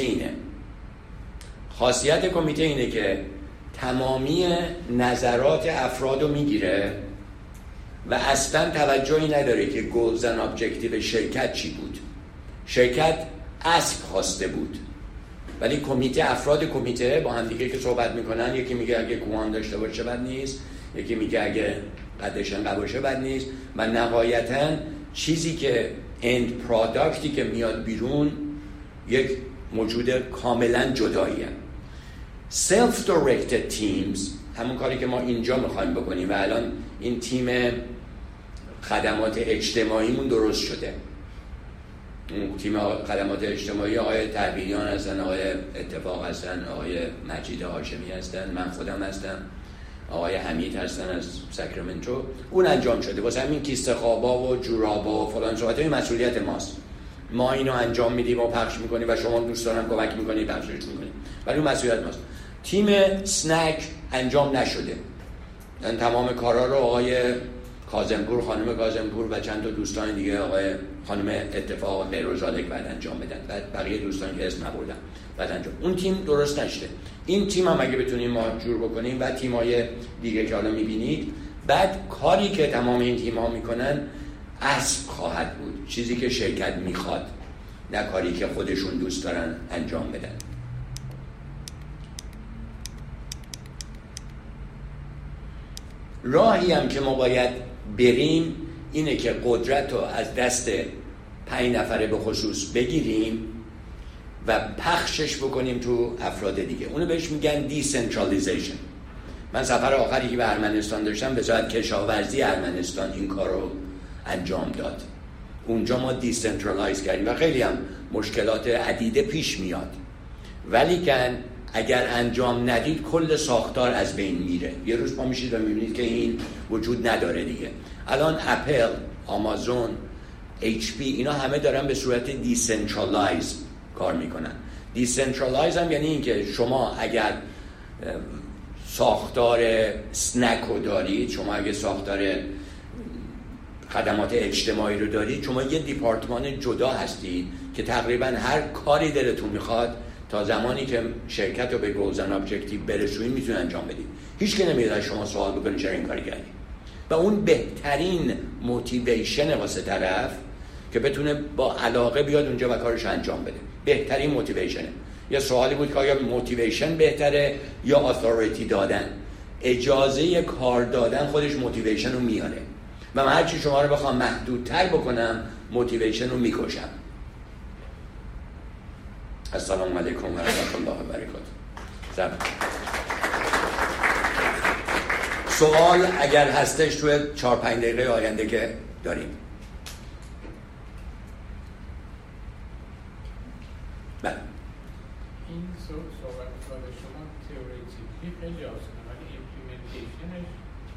اینه که تمامی نظرات افراد رو میگیره و اصلا توجهی نداره که گولز اند ابجکتیو شرکت چی بود. شرکت اسب خواسته بود ولی کمیته، افراد کمیته با هم دیگه که صحبت میکنن، یکی میگه اگه کوهان داشته باشه بد نیست، یکی میگه اگه قدش انقدر باشه بد نیست و نهایتاً چیزی که اند پروداکتی که میاد بیرون یک موجود کاملا جداییه. سلف دایرکتد تیمز همون کاری که ما اینجا میخوایم بکنیم و الان این تیم خدمات اجتماعیمون درست شده. تیم خدمات اجتماعی آقای تحویلیان هستن، آقای اتفاق هستن، آقای مجید هاشمی هستن، من خودم هستم، آقای حمید هستن از ساکرامنتو. اون انجام شده. واسه همین کیسه خوابا و جورابا و فلان صحبت های مسئولیت ماست. ما اینو انجام میدیم و پخش میکنیم و شما دوستانم کمک میکنید پخشش میکنید، ولی اون مسئولیت ماست. تیم سنک انجام نشده. یعنی تمام کارا رو آقای کاظمپور، خانم کاظمپور و چند تا دوستان دیگه، آقای خانم اتفاق بیروزادک بعد انجام بدن، بعد بقیه دوستان که اسم نبردن بعد انجام. اون تیم درست نشده. این تیم هم اگه بتونیم ما جور بکنیم و تیم‌های دیگه که حالا می‌بینید، بعد کاری که تمام این تیم‌ها میکنن اصل خواهد بود، چیزی که شرکت میخواد، نه کاری که خودشون دوست دارن انجام بدن. راهی هم که ما باید بریم اینه که قدرت رو از دست 5 نفره به خصوص بگیریم و پخشش بکنیم تو افراد دیگه. اونو بهش میگن دیسنترالیزیشن. من سفر آخری که به ارمنستان داشتم به جای کشاورزی ارمنستان این کار رو انجام داد. اونجا ما دیسنترالایز کردیم و خیلی هم مشکلات عدیده پیش میاد، ولی که اگر انجام ندید کل ساختار از بین میره. یه روز ما میشید و میبینید که این وجود نداره دیگه. الان اپل، آمازون، HP اینا همه دارن به صورت دیسنترالایز کار میکنن. دیسنترالایز هم یعنی این که شما اگر ساختار سنک رو دارید، شما اگه ساختار خدمات اجتماعی رو دارید، شما یه دیپارتمان جدا هستید که تقریبا هر کاری دلتون میخواد تا زمانی که شرکت رو به گولز اند ابجکتیو برسونید میتونه انجام بدید. هیچ که نمیاد از شما سوال بکنه چرا این کاری کردی. و اون بهترین موتیویشن واسه طرف که بتونه با علاقه بیاد اونجا و کارش انجام بده. بهترین موتیویشنه. یه سوالی بود که آیا موتیویشن بهتره یا اتوریتی دادن؟ اجازه کار دادن خودش موتیویشن رو میاره و من هرچی شما رو بخوام محدودتر بکنم موتیویشن رو میکشم. السلام علیکم و رحمت الله و برکاته. سوال اگر هستش توی 4-5 دقیقه آینده که داریم. بله.
این صحبت شما تئوریتیکلی خیلی آسونه ولی ایمپلیمنتیشنش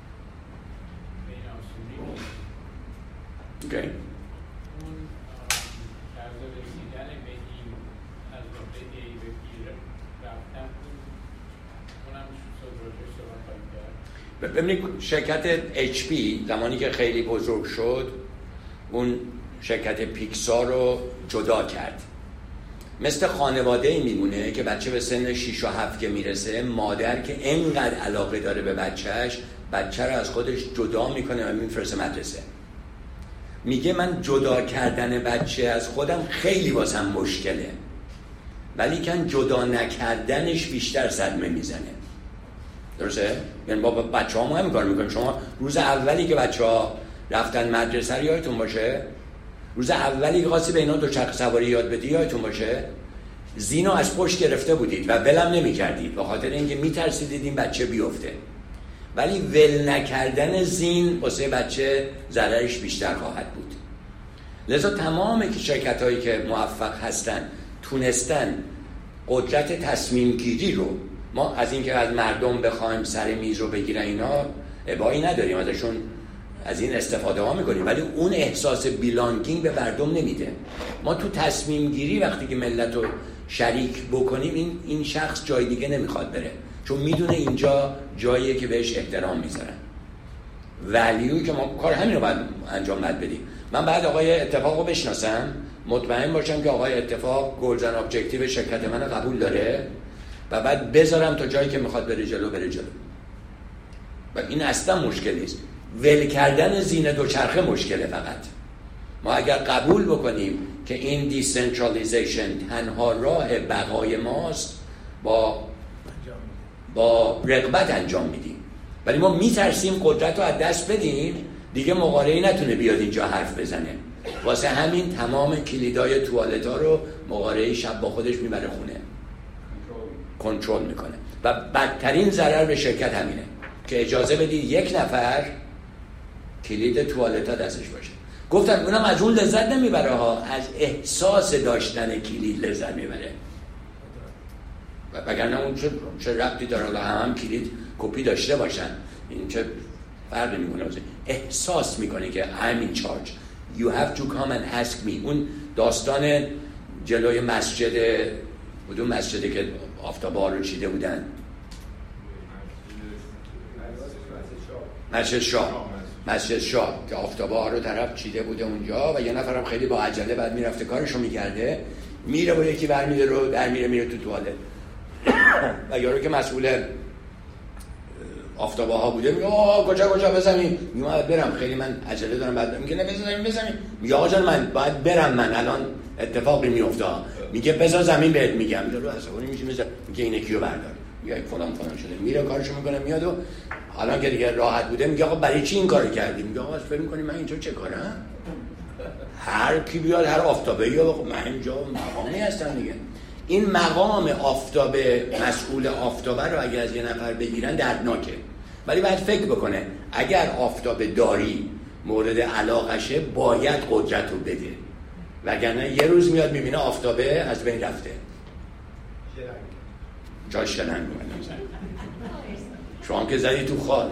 به این آسونی نیست.
اوکی.
اون طرز رسیدن به این از نقطه A به B رفتن اونم راجعش صحبت خواهیم کرد.
ببینید شرکت HP زمانی که خیلی بزرگ شد اون شرکت پیکسار رو جدا کرد. مثل خانواده‌ای میمونه که بچه به سن 6 و 7 که میرسه، مادر که انقدر علاقه داره به بچهش، بچه رو از خودش جدا میکنه و میفرسته مدرسه. میگه من جدا کردن بچه از خودم خیلی واسم مشکله، ولی که جدا نکردنش بیشتر صدمه میزنه. درسته؟ یعنی با بچه ها ما همین کار میکنیم. شما روز اولی که بچه ها رفتن مدرسه رو یادتون باشه، روز اولی که خواستی به اینا دوچرخه سواری یاد بدی یادتون باشه، زینو از پشت گرفته بودید و ولم نمی کردید به خاطر اینکه میترسیدید این بچه بیفته. ولی ول نکردن زین واسه بچه ضررش بیشتر خواهد بود. لذا تمام شرکت هایی که موفق هستن تونستن قدرت تصمیم گیری رو، ما از اینکه از مردم بخوایم سر میز رو بگیرن اینا ابایی نداریم، ازشون از این استفاده ها میکنیم، ولی اون احساس بیلانگینگ به مردم نمیده. ما تو تصمیم گیری وقتی که ملت رو شریک بکنیم این شخص جای دیگه نمیخواد بره، چون میدونه اینجا جاییه که بهش احترام میذارن. ولیوی که ما کار همین رو باید انجام بدیم. من بعد آقای اتفاق رو بشناسم، مطمئن باشم که آقای اتفاق گولز اند ابجکتیو شرکت من قبول داره و بعد بذارم تا جایی که میخواد بره جلو بره جلو. و این اصلا مشکل نیست. ول کردن زین دوچرخه مشکله. فقط ما اگر قبول بکنیم که این دیسنترالیزیشن تنها راه بقای ماست، با رغبت انجام میدیم، ولی ما میترسیم قدرت رو از دست بدیم دیگه مقارنه‌ای نتونه بیاد اینجا حرف بزنه. واسه همین تمام کلیدای توالتا رو مقارنه شب با خودش میبره خونه، کنترل میکنه و بدترین ضرر به شرکت همینه که اجازه بدید یک نفر کلید توالتا دستش باشه. گفتم اونم از اون لذت نمیبره ها، از احساس داشتن کلید لذت میبره. وگرنه اون چه ربطی داره؟ هم کلید کپی داشته باشن، این چه فرقی میکنه؟ احساس میکنه که I'm in charge. You have to come and ask me. اون داستان جلوی مسجد، کدوم مسجدی که آفتاب‌ها رو چیده بودن؟ مسجد شاه که آفتاب‌ها رو طرف چیده بوده اونجا و یه نفرم خیلی با عجله بعد میرفته کارشو میکرده، میره و یکی برمیده رو در میره تو توالت و یارو که مسئول آفتاب‌ها بوده میگه کجا بزنیم؟ میگه برم خیلی من عجله دارم. بعد میگه نه بزنیم. میگه آقا جان من باید برم، من الان اتفاقی میفته. میگه بذار زمین بهت میگم. یارو عصبانی میشه میگه این کیو بردار، میگه فلان شده، میره کارشو میکنه میاد و حالا که دیگه راحت بوده میگه آقا برای چی این کارو کردی؟ میگه آقا فکر می‌کنی من اینجا چه کارم؟ هر کی بیاد هر آفتابه‌ای من اینجا مقامی هستم دیگه. این مقام آفتابه، مسئول آفتابه رو اگه از یه نفر بگیرن دردناکه، ولی باید فکر بکنه اگر آفتابه داری مورد علاقشه باید قدرت رو بده، وگرنه یه روز میاد میبینه آفتابه از بین رفته، جاش شلنگ اومده. شما که زدی تو خال.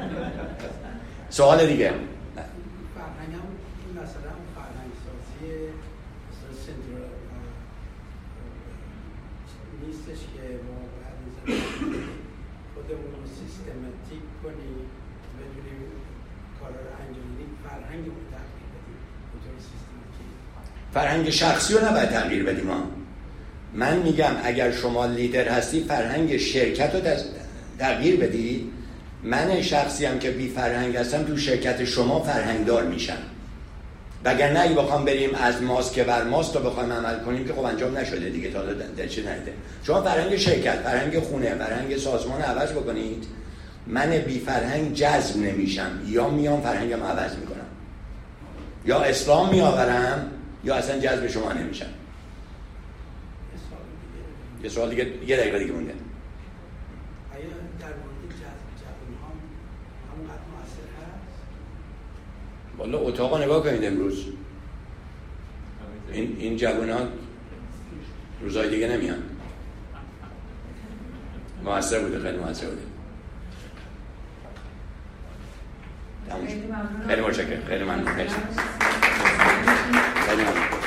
سوال دیگه.
فرهنگ هم این مثلا فرهنگ سازی مثلا سنترال نیستش که ما بعد خودمون رو سیستماتیک کنیم، بدونیم کار رو انجام بدیم، فرهنگ رو تغییر بدیم به طور سیستماتیک.
فرهنگ شخصی رو نباید تغییر بدیم. من میگم اگر شما لیدر هستی فرهنگ شرکت رو تغییر بدید. من شخصی هم که بی فرهنگ هستم تو شرکت شما فرهنگ دار میشم، وگرنه اگه بخوام بریم از ماست که بر ماست رو بخوایم عمل کنیم که خب انجام نشده دیگه، تا درچه نده. شما فرهنگ شرکت، فرهنگ خونه، فرهنگ سازمان عوض بکنید، من بی فرهنگ جذب نمیشم، یا میام فرهنگم عوض میکنم، یا اسلام میآورم یا اصلا جذب شما نمیشم. یه سوال دیگه، یه دقیقه دیگه مونده.
آیا در مورد جوان ها همونقدر مؤثر هست؟
والا اتاقا نگاه کنید امروز، این جوان ها روزهای دیگه نمیان. مؤثر بوده، خیلی مؤثر بوده. خیلی متشکرم. خیلی ممنون.